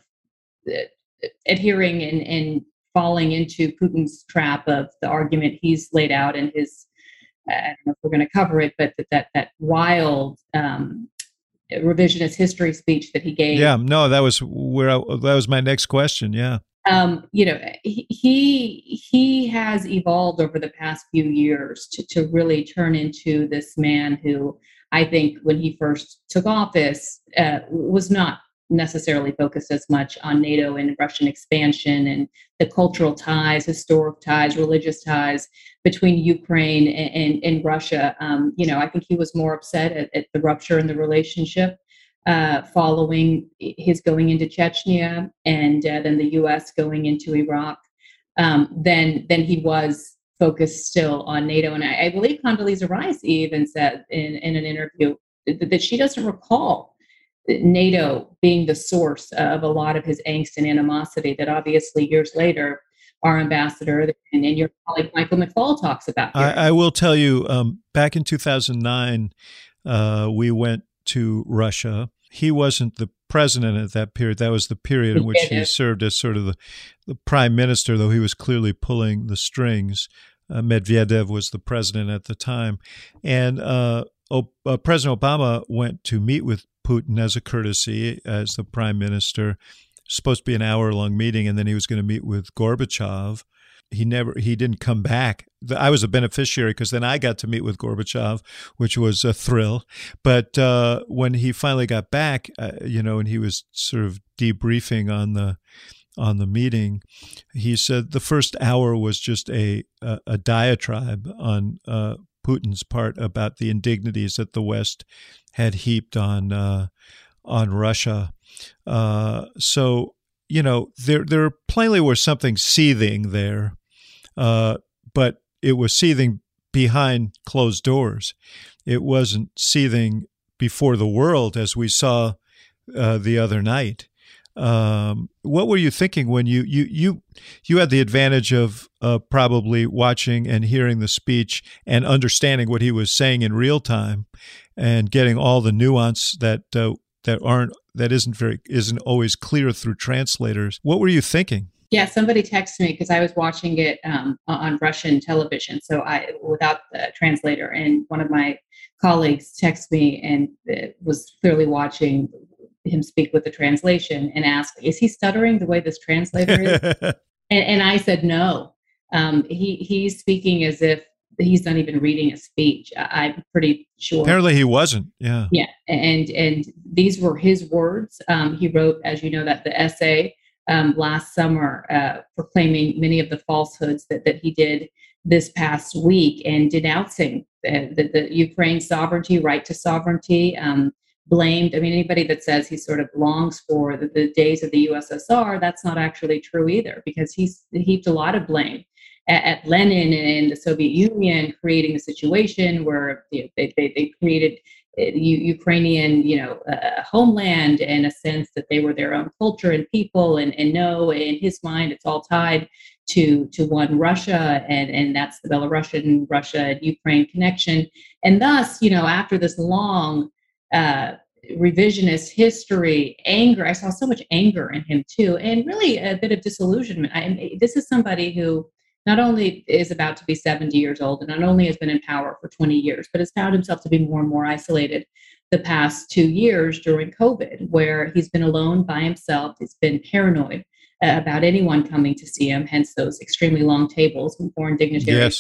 adhering and, and falling into Putin's trap of the argument he's laid out in his, I don't know if we're going to cover it, but that that, that wild um, revisionist history speech that he gave. Yeah, no, that was where I, that was my next question. Yeah. Um, you know, he he has evolved over the past few years to, to really turn into this man who, I think when he first took office, uh, was not necessarily focused as much on NATO and Russian expansion and the cultural ties, historic ties, religious ties between Ukraine and, and, and Russia. Um, you know, I think he was more upset at, at the rupture in the relationship uh, following his going into Chechnya and uh, then the U S going into Iraq um, than, than he was focused still on NATO. And I, I believe Condoleezza Rice even said in, in an interview that, that she doesn't recall NATO being the source of a lot of his angst and animosity that obviously years later our ambassador and, and your colleague Michael McFaul talks about. I, I will tell you, um, back in two thousand nine, uh, we went to Russia. He wasn't the president at that period. That was the period in which he served as sort of the, the prime minister, though he was clearly pulling the strings. Uh, Medvedev was the president at the time. And uh, o- uh, President Obama went to meet with Putin as a courtesy as the prime minister. Supposed to be an hour-long meeting, and then he was going to meet with Gorbachev. He never, he didn't come back. I was a beneficiary because then I got to meet with Gorbachev, which was a thrill. But uh, when he finally got back, uh, you know, and he was sort of debriefing on the on the meeting, he said the first hour was just a a, a diatribe on uh, Putin's part about the indignities that the West had heaped on uh, on Russia. Uh, so, you know, there there plainly was something seething there, uh, but it was seething behind closed doors. It wasn't seething before the world, as we saw uh, the other night. Um, what were you thinking when you you you you had the advantage of uh, probably watching and hearing the speech and understanding what he was saying in real time, and getting all the nuance that uh, that aren't that isn't very isn't always clear through translators. What were you thinking? Yeah, somebody texted me because I was watching it um, on Russian television, so I without the translator, and one of my colleagues texted me and uh, was clearly watching him speak with the translation and asked, is he stuttering the way this translator is? and, and I said, no, um, he, he's speaking as if he's not even reading a speech. I, I'm pretty sure. Apparently he wasn't. Yeah. Yeah. And, and these were his words. Um, he wrote, as you know, that the essay um, last summer uh, proclaiming many of the falsehoods that, that he did this past week and denouncing the, the, the Ukraine sovereignty, right to sovereignty, um, blamed. I mean, anybody that says he sort of longs for the, the days of the U S S R, that's not actually true either, because he's heaped a lot of blame at, at Lenin and the Soviet Union, creating a situation where you know, they, they, they created U- Ukrainian, you know, uh, homeland in a sense that they were their own culture and people. And, and no, in his mind, it's all tied to to one Russia, and, and that's the Belarusian Russia and Ukraine connection. And thus, you know, after this long uh, revisionist history, anger. I saw so much anger in him too, and really a bit of disillusionment. I, this is somebody who not only is about to be seventy years old and not only has been in power for twenty years, but has found himself to be more and more isolated the past two years during COVID, where he's been alone by himself. He's been paranoid uh, about anyone coming to see him, hence those extremely long tables with foreign dignitaries. Yes.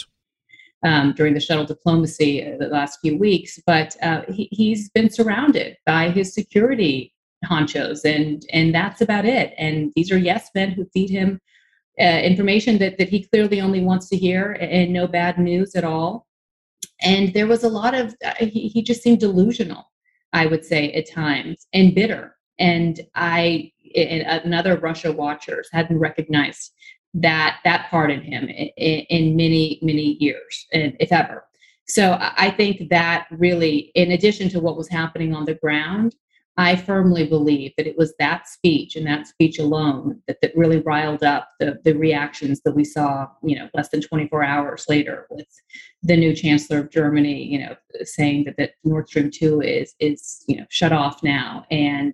Um, during the shuttle diplomacy uh, the last few weeks, but uh, he, he's been surrounded by his security honchos, and and that's about it. And these are yes men who feed him uh, information that, that he clearly only wants to hear, and no bad news at all. And there was a lot of, uh, he, he just seemed delusional, I would say at times, and bitter. And I, and another Russia watchers hadn't recognized that that part in him in, in many, many years, if ever. So I think that really, in addition to what was happening on the ground, I firmly believe that it was that speech and that speech alone that, that really riled up the, the reactions that we saw, you know, less than twenty-four hours later with the new chancellor of Germany, you know, saying that, that Nord Stream two is, is, you know, shut off now. And,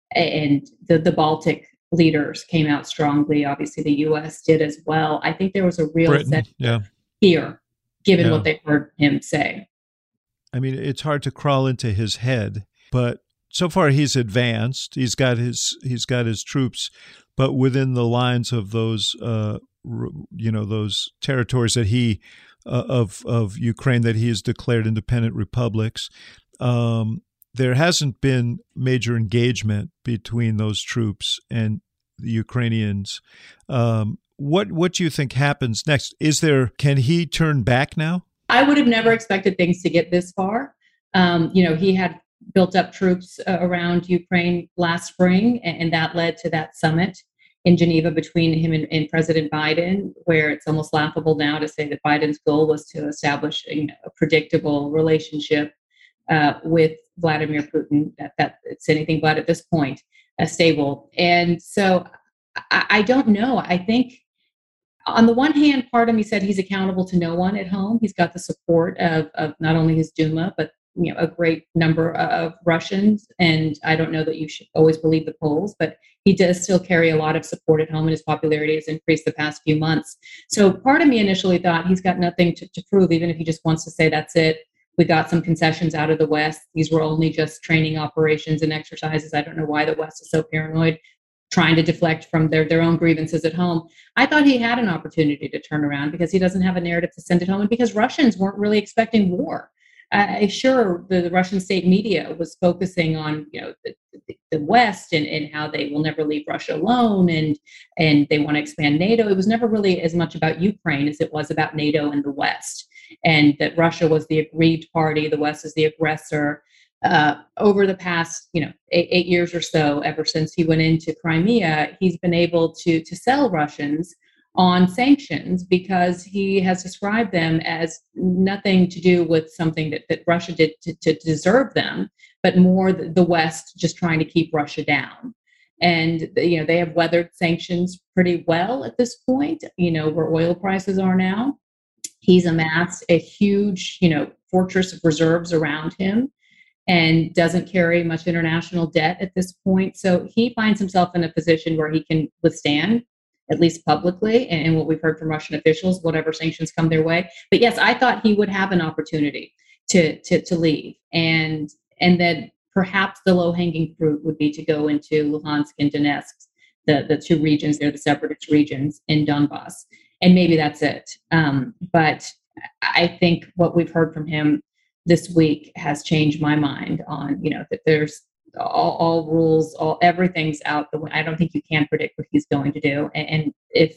and the, the Baltic leaders came out strongly. Obviously, the U S did as well. I think there was a real Britain, sense yeah. here, given yeah. what they heard him say. I mean, it's hard to crawl into his head, but so far he's advanced. He's got his he's got his troops, but within the lines of those, uh, you know, those territories that he uh, of of Ukraine that he has declared independent republics. Um, there hasn't been major engagement between those troops and the Ukrainians. Um, what what do you think happens next? Is there can he turn back now? I would have never expected things to get this far. Um, you know, he had built up troops uh, around Ukraine last spring, and, and that led to that summit in Geneva between him and, and President Biden, where it's almost laughable now to say that Biden's goal was to establish you know, a predictable relationship uh, with Vladimir Putin. That, that it's anything but at this point uh, stable. And so I, I don't know. I think on the one hand, part of me said he's accountable to no one at home. He's got the support of, of not only his Duma, but you know, a great number of Russians. And I don't know that you should always believe the polls, but he does still carry a lot of support at home, and his popularity has increased the past few months. So part of me initially thought he's got nothing to, to prove, even if he just wants to say that's it. We got some concessions out of the West. These were only just training operations and exercises. I don't know why the West is so paranoid, trying to deflect from their, their own grievances at home. I thought he had an opportunity to turn around because he doesn't have a narrative to send it home, and because Russians weren't really expecting war. Uh, sure, the, the Russian state media was focusing on, you know, the, the, the West and, and how they will never leave Russia alone, and and they want to expand NATO. It was never really as much about Ukraine as it was about NATO and the West, and that Russia was the aggrieved party, the West is the aggressor. Uh, over the past, you know, eight, eight years or so, ever since he went into Crimea, he's been able to to sell Russians on sanctions because he has described them as nothing to do with something that, that Russia did to, to deserve them, but more the, the West just trying to keep Russia down. And, you know, they have weathered sanctions pretty well at this point, you know, where oil prices are now. He's amassed a huge, you know, fortress of reserves around him and doesn't carry much international debt at this point. So he finds himself in a position where he can withstand, at least publicly, and what we've heard from Russian officials, whatever sanctions come their way. But yes, I thought he would have an opportunity to to, to leave, and and then perhaps the low-hanging fruit would be to go into Luhansk and Donetsk, the, the two regions, they're the separatist regions in Donbass, and maybe that's it. Um, but I think what we've heard from him this week has changed my mind on, you know, that there's All, all rules, all everything's out the way. I don't think you can predict what he's going to do. And, and if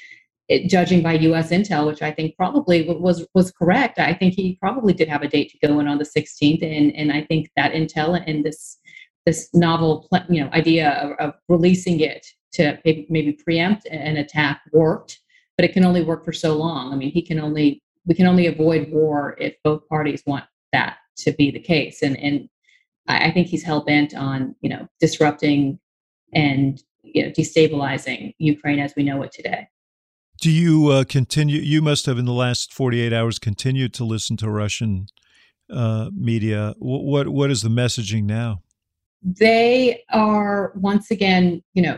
it, judging by U S intel, which I think probably was was correct, I think he probably did have a date to go in on the sixteenth. And and I think that intel and this this novel, you know, idea of, of releasing it to maybe, maybe preempt an attack worked, but it can only work for so long. I mean, he can only we can only avoid war if both parties want that to be the case. And and I think he's hell bent on, you know, disrupting and, you know, destabilizing Ukraine as we know it today. Do you uh, continue? You must have in the last forty-eight hours continued to listen to Russian uh, media. What, what what is the messaging now? They are once again, you know,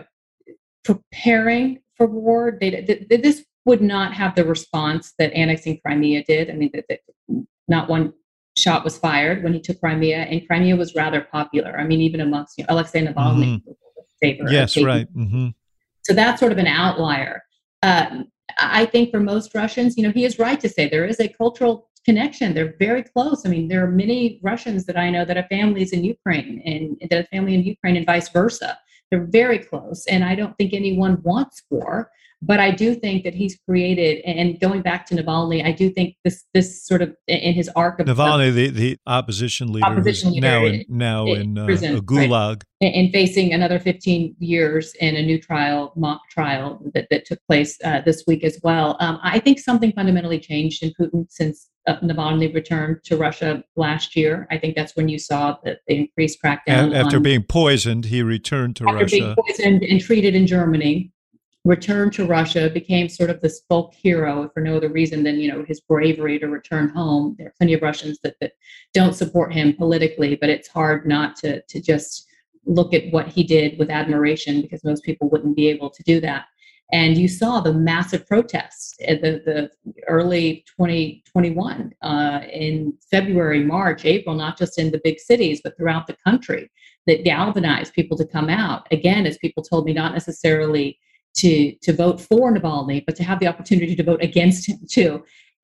preparing for war. They, they, this would not have the response that annexing Crimea did. I mean, that, that not one shot was fired when he took Crimea, and Crimea was rather popular. I mean, even amongst, you know, Alexei Navalny mm-hmm. favor. Yes, right. Mm-hmm. So that's sort of an outlier. Uh, I think for most Russians, you know, he is right to say there is a cultural connection. They're very close. I mean, there are many Russians that I know that have families in Ukraine and that have family in Ukraine and vice versa. They're very close. And I don't think anyone wants war. But I do think that he's created, and going back to Navalny, I do think this this sort of in his arc of Navalny, the, the opposition leader, opposition leader now in now in, in uh, prison, a gulag, right, and facing another fifteen years in a new trial, mock trial that, that took place uh, this week as well. Um, I think something fundamentally changed in Putin since uh, Navalny returned to Russia last year. I think that's when you saw the, the increased crackdown. After on, being poisoned, he returned to after Russia. After being poisoned and treated in Germany. Returned to Russia, became sort of this folk hero for no other reason than, you know, his bravery to return home. There are plenty of Russians that, that don't support him politically, but it's hard not to, to just look at what he did with admiration, because most people wouldn't be able to do that. And you saw the massive protests at the, the early twenty twenty-one, uh, in February, March, April, not just in the big cities, but throughout the country, that galvanized people to come out. Again, as people told me, not necessarily to to vote for Navalny, but to have the opportunity to vote against him too.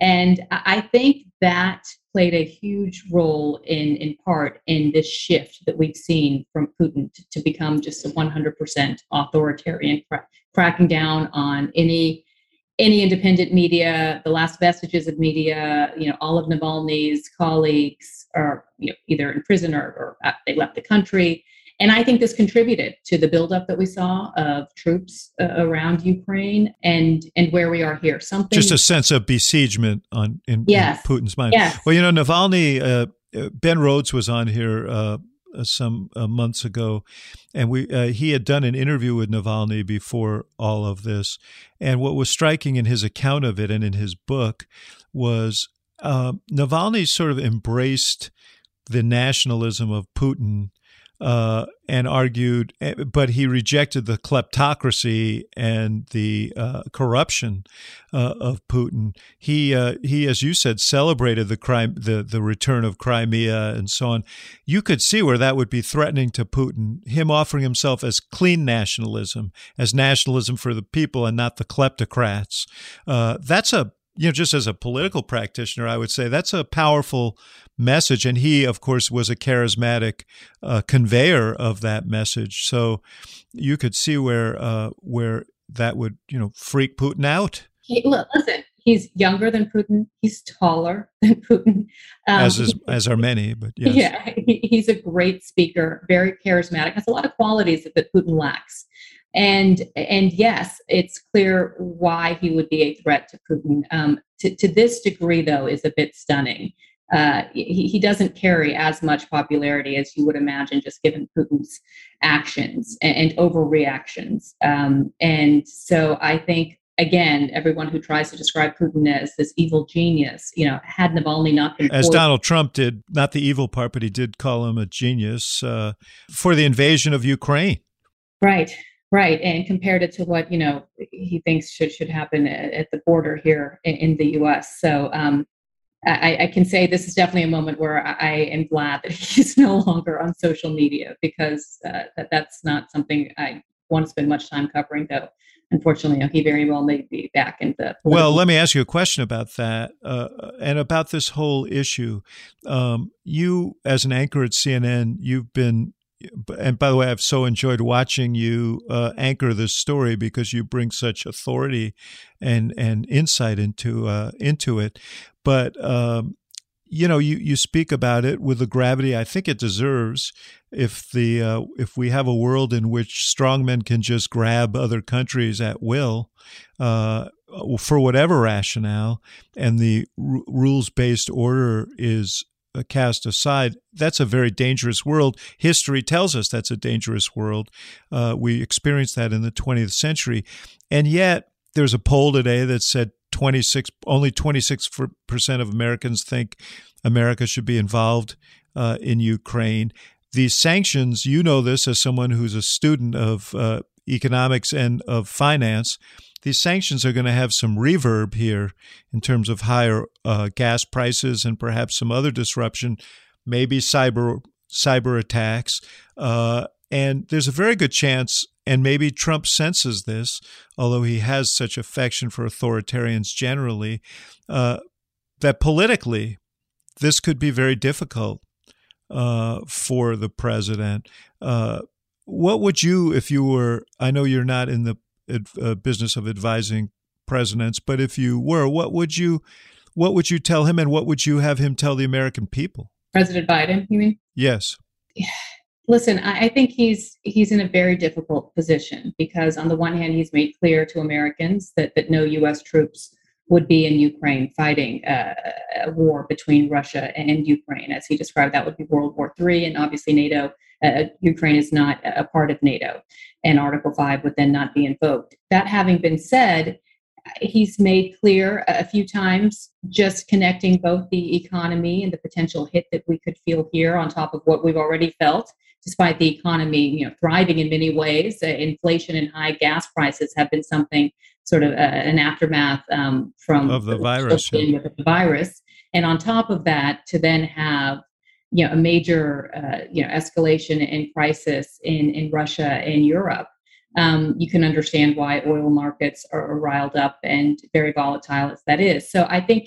And I think that played a huge role in, in part in this shift that we've seen from Putin to, to become just a one hundred percent authoritarian, cra- cracking down on any any independent media, the last vestiges of media. You know, all of Navalny's colleagues are, you know, either in prison or, or they left the country. And I think this contributed to the buildup that we saw of troops uh, around Ukraine and and where we are here. Something just a sense of besiegement on in, yes. in Putin's mind. Yes. Well, you know, Navalny, uh, Ben Rhodes was on here uh, some uh, months ago, and we uh, he had done an interview with Navalny before all of this. And what was striking in his account of it and in his book was uh, Navalny sort of embraced the nationalism of Putin. Uh, and argued, but he rejected the kleptocracy and the uh, corruption uh, of Putin. He, uh, he, as you said, celebrated the crime, the the return of Crimea and so on. You could see where that would be threatening to Putin. Him offering himself as clean nationalism, as nationalism for the people and not the kleptocrats. Uh, that's a You know, just as a political practitioner, I would say that's a powerful message. And he, of course, was a charismatic uh, conveyor of that message. So you could see where uh, where that would, you know, freak Putin out. He, look, listen, he's younger than Putin. He's taller than Putin. Um, as is, as are many, but yes. Yeah, he, he's a great speaker, very charismatic, has a lot of qualities that, that Putin lacks. And and yes, it's clear why he would be a threat to Putin. Um, to, to this degree, though, is a bit stunning. Uh, he, he doesn't carry as much popularity as you would imagine, just given Putin's actions and, and overreactions. Um, and so I think, again, everyone who tries to describe Putin as this evil genius, you know, had Navalny not been as forced- Donald Trump did, not the evil part, but he did call him a genius uh, for the invasion of Ukraine. Right. Right, and compared it to what, you know, he thinks should should happen at, at the border here in, in the U S. So um, I, I can say this is definitely a moment where I, I am glad that he's no longer on social media, because uh, that, that's not something I want to spend much time covering, though. Unfortunately, he very well may be back in the political- Well, let me ask you a question about that uh, and about this whole issue. Um, you, as an anchor at C N N, you've been and by the way, I've so enjoyed watching you uh, anchor this story because you bring such authority and and insight into uh, into it. But um, you know, you, you speak about it with the gravity I think it deserves. If the uh, if we have a world in which strongmen can just grab other countries at will uh, for whatever rationale, and the r- rules-based order is cast aside, that's a very dangerous world. History tells us that's a dangerous world. Uh, we experienced that in the twentieth century. And yet there's a poll today that said twenty-six, only twenty-six percent of Americans think America should be involved uh, in Ukraine. These sanctions, you know this as someone who's a student of uh, economics and of finance, these sanctions are going to have some reverb here in terms of higher uh, gas prices and perhaps some other disruption, maybe cyber cyber attacks. Uh, and there's a very good chance, and maybe Trump senses this, although he has such affection for authoritarians generally, uh, that politically this could be very difficult uh, for the president. Uh, what would you, if you were, I know you're not in the Uh, business of advising presidents, but if you were, what would you, what would you tell him, and what would you have him tell the American people? President Biden, you mean? Yes. Listen, I, I think he's he's in a very difficult position because on the one hand, he's made clear to Americans that that no U S troops would be in Ukraine fighting uh, a war between Russia and Ukraine, as he described. That would be World War Three, and obviously NATO. Uh, Ukraine is not a part of NATO, and Article five would then not be invoked. That having been said, he's made clear a few times, just connecting both the economy and the potential hit that we could feel here on top of what we've already felt, despite the economy, you know, thriving in many ways. Uh, inflation and high gas prices have been something sort of uh, an aftermath um, from of the virus, yeah. with the virus. And on top of that, to then have you know, a major, uh, you know, escalation in crisis in, in Russia and Europe, um, you can understand why oil markets are, are riled up and very volatile as that is. So I think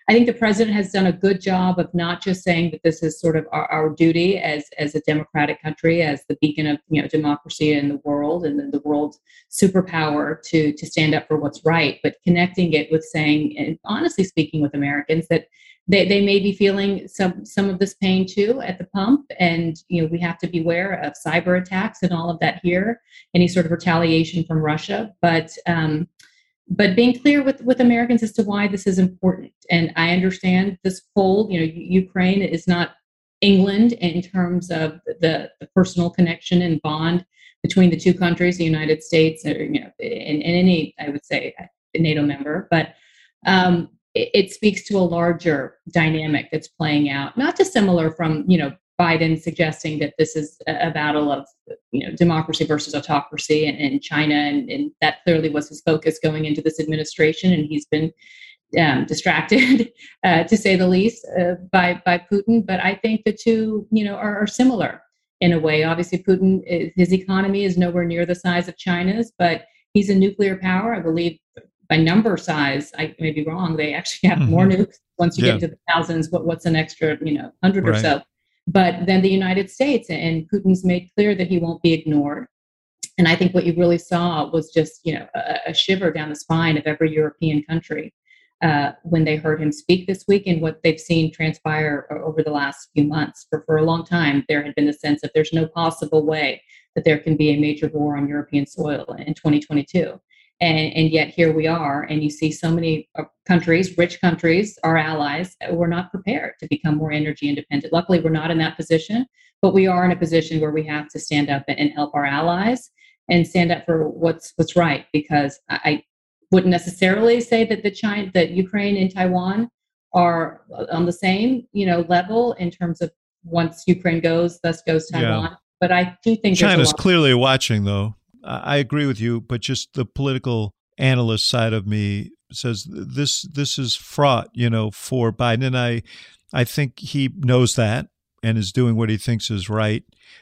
I think the president has done a good job of not just saying that this is sort of our, our duty as as a democratic country, as the beacon of you know democracy in the world and the, the world's superpower to to stand up for what's right, but connecting it with saying, and honestly speaking with Americans, that they, they may be feeling some some of this pain too at the pump, and you know we have to beware of cyber attacks and all of that here, any sort of retaliation from Russia, but. Um, But being clear with, with Americans as to why this is important. And I understand this cold, you know, Ukraine is not England in terms of the, the personal connection and bond between the two countries, the United States, or, you know, and, and any, I would say, a NATO member. But um, it, it speaks to a larger dynamic that's playing out, not dissimilar from, you know, Biden suggesting that this is a battle of, you know, democracy versus autocracy in, in China, and, and that clearly was his focus going into this administration, and he's been um, distracted, uh, to say the least, uh, by by Putin. But I think the two, you know, are, are similar in a way. Obviously, Putin, is, his economy is nowhere near the size of China's, but he's a nuclear power. I believe by number size, I may be wrong. They actually have mm-hmm. more nukes once you yeah. get into the thousands. What what's an extra, you know, hundred right. or so. But then the United States, and Putin's made clear that he won't be ignored. And I think what you really saw was just, you know, a, a shiver down the spine of every European country uh, when they heard him speak this week, and what they've seen transpire over the last few months. For, for a long time, there had been a sense that there's no possible way that there can be a major war on European soil in twenty twenty-two. And, and yet here we are, and you see so many countries, rich countries, our allies, we're not prepared to become more energy independent. Luckily, we're not in that position, but we are in a position where we have to stand up and help our allies and stand up for what's what's right. Because I wouldn't necessarily say that the China, that Ukraine and Taiwan are on the same, you know, level in terms of once Ukraine goes, thus goes Taiwan. Yeah. But I do think China's clearly watching, though. I agree with you, but just the political analyst side of me says this this is fraught, you know, for Biden. And I, I think he knows that and is doing what he thinks is right.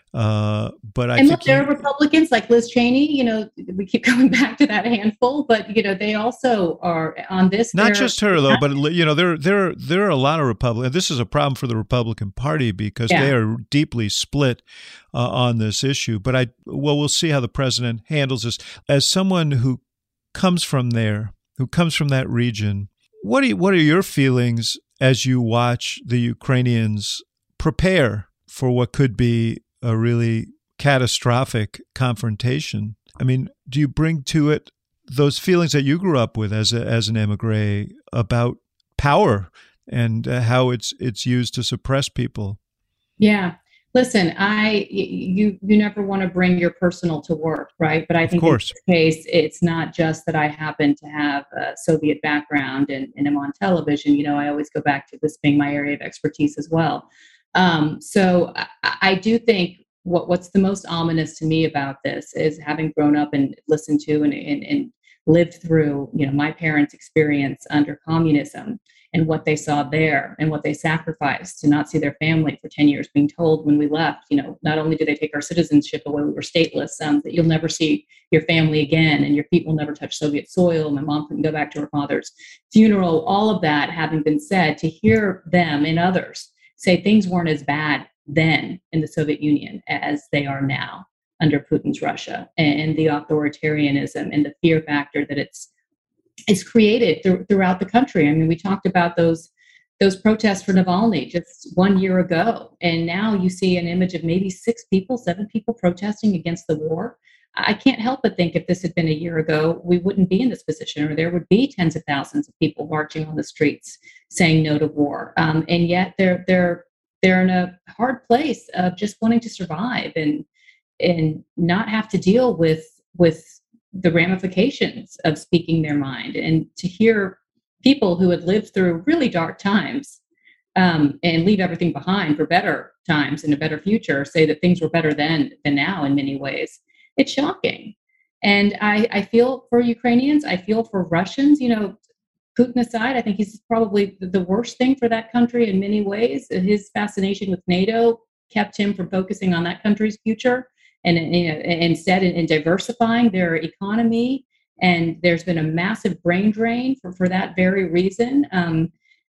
Uh, but I and think look, there he, are Republicans like Liz Cheney. You know, we keep coming back to that handful, but you know, they also are on this. Not just her though, but you know, there there there are a lot of Republicans. This is a problem for the Republican Party because yeah. they are deeply split uh, on this issue. But I well, we'll see how the president handles this. As someone who comes from there, who comes from that region, what are you, what are your feelings as you watch the Ukrainians prepare for what could be a really catastrophic confrontation? I mean, do you bring to it those feelings that you grew up with as a, as an emigre about power and uh, how it's it's used to suppress people? Yeah. Listen, I you you never want to bring your personal to work, right? But I think in this case, it's not just that I happen to have a Soviet background and, and am on television. You know, I always go back to this being my area of expertise as well. Um, so I, I do think what, what's the most ominous to me about this is having grown up and listened to and, and, and lived through, you know, my parents' experience under communism and what they saw there and what they sacrificed to not see their family for ten years, being told when we left, you know, not only did they take our citizenship away, we were stateless, um, that you'll never see your family again and your feet will never touch Soviet soil. My mom couldn't go back to her father's funeral. All of that having been said, to hear them and others say things weren't as bad then in the Soviet Union as they are now under Putin's Russia, and the authoritarianism and the fear factor that it's it's created th- throughout the country. I mean, we talked about those those protests for Navalny just one year ago, and now you see an image of maybe six people, seven people protesting against the war. I can't help but think if this had been a year ago, we wouldn't be in this position, or there would be tens of thousands of people marching on the streets saying no to war. Um, and yet they're they're they're in a hard place of just wanting to survive and and not have to deal with with the ramifications of speaking their mind. And to hear people who had lived through really dark times um, and leave everything behind for better times and a better future say that things were better then than now in many ways. It's shocking. And I, I feel for Ukrainians. I feel for Russians. You know, Putin aside, I think he's probably the worst thing for that country in many ways. His fascination with NATO kept him from focusing on that country's future and, you know, instead in, in diversifying their economy. And there's been a massive brain drain for, for that very reason. Um,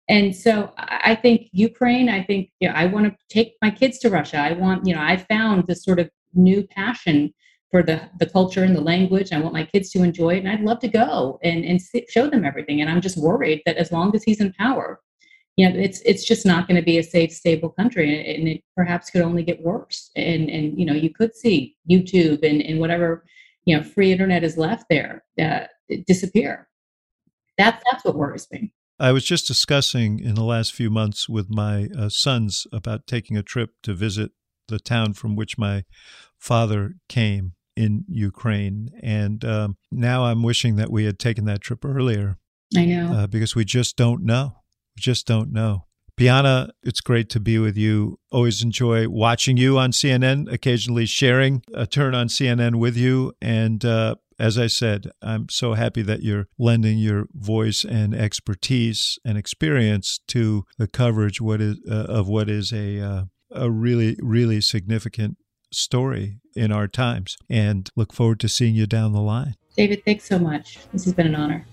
And so I think Ukraine, I think, you know, I want to take my kids to Russia. I want, you know, I found this sort of new passion for the, the culture and the language. I want my kids to enjoy it. And I'd love to go and, and sit, show them everything. And I'm just worried that as long as he's in power, you know, it's it's just not going to be a safe, stable country. And, and it perhaps could only get worse. And, and you know, you could see YouTube and, and whatever, you know, free internet is left there uh, disappear. That's, that's what worries me. I was just discussing in the last few months with my uh, sons about taking a trip to visit the town from which my father came in Ukraine. And um, now I'm wishing that we had taken that trip earlier. I know. Uh, because we just don't know. We just don't know. Piana, it's great to be with you. Always enjoy watching you on C N N, occasionally sharing a turn on C N N with you. And uh, as I said, I'm so happy that you're lending your voice and expertise and experience to the coverage what is, uh, of what is a uh, a really, really significant story in our times. And look forward to seeing you down the line. David, thanks so much. This has been an honor.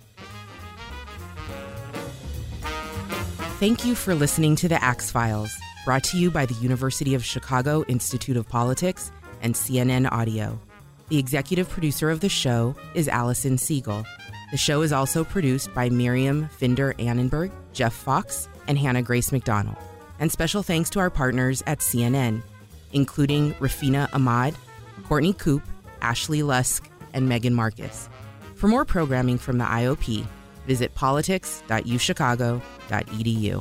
Thank you for listening to The Axe Files, brought to you by the University of Chicago Institute of Politics and C N N Audio. The executive producer of the show is Allison Siegel. The show is also produced by Miriam Finder Annenberg, Jeff Fox, and Hannah Grace McDonald. And special thanks to our partners at C N N, including Rafina Ahmad, Courtney Koop, Ashley Lusk, and Megan Marcus. For more programming from the I O P, visit politics dot u chicago dot e d u.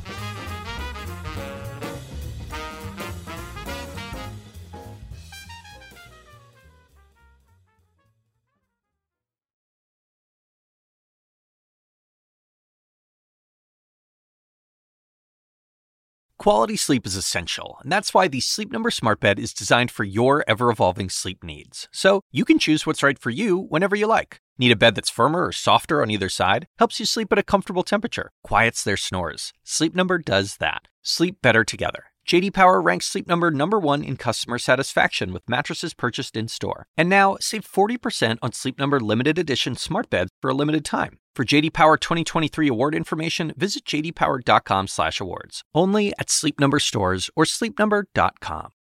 Quality sleep is essential, and that's why the Sleep Number Smart Bed is designed for your ever-evolving sleep needs. So you can choose what's right for you whenever you like. Need a bed that's firmer or softer on either side? Helps you sleep at a comfortable temperature. Quiets their snores. Sleep Number does that. Sleep better together. J D Power ranks Sleep Number number one in customer satisfaction with mattresses purchased in-store. And now, save forty percent on Sleep Number limited edition smart beds for a limited time. For J D Power twenty twenty-three award information, visit j d power dot com slash awards. Only at Sleep Number stores or sleep number dot com.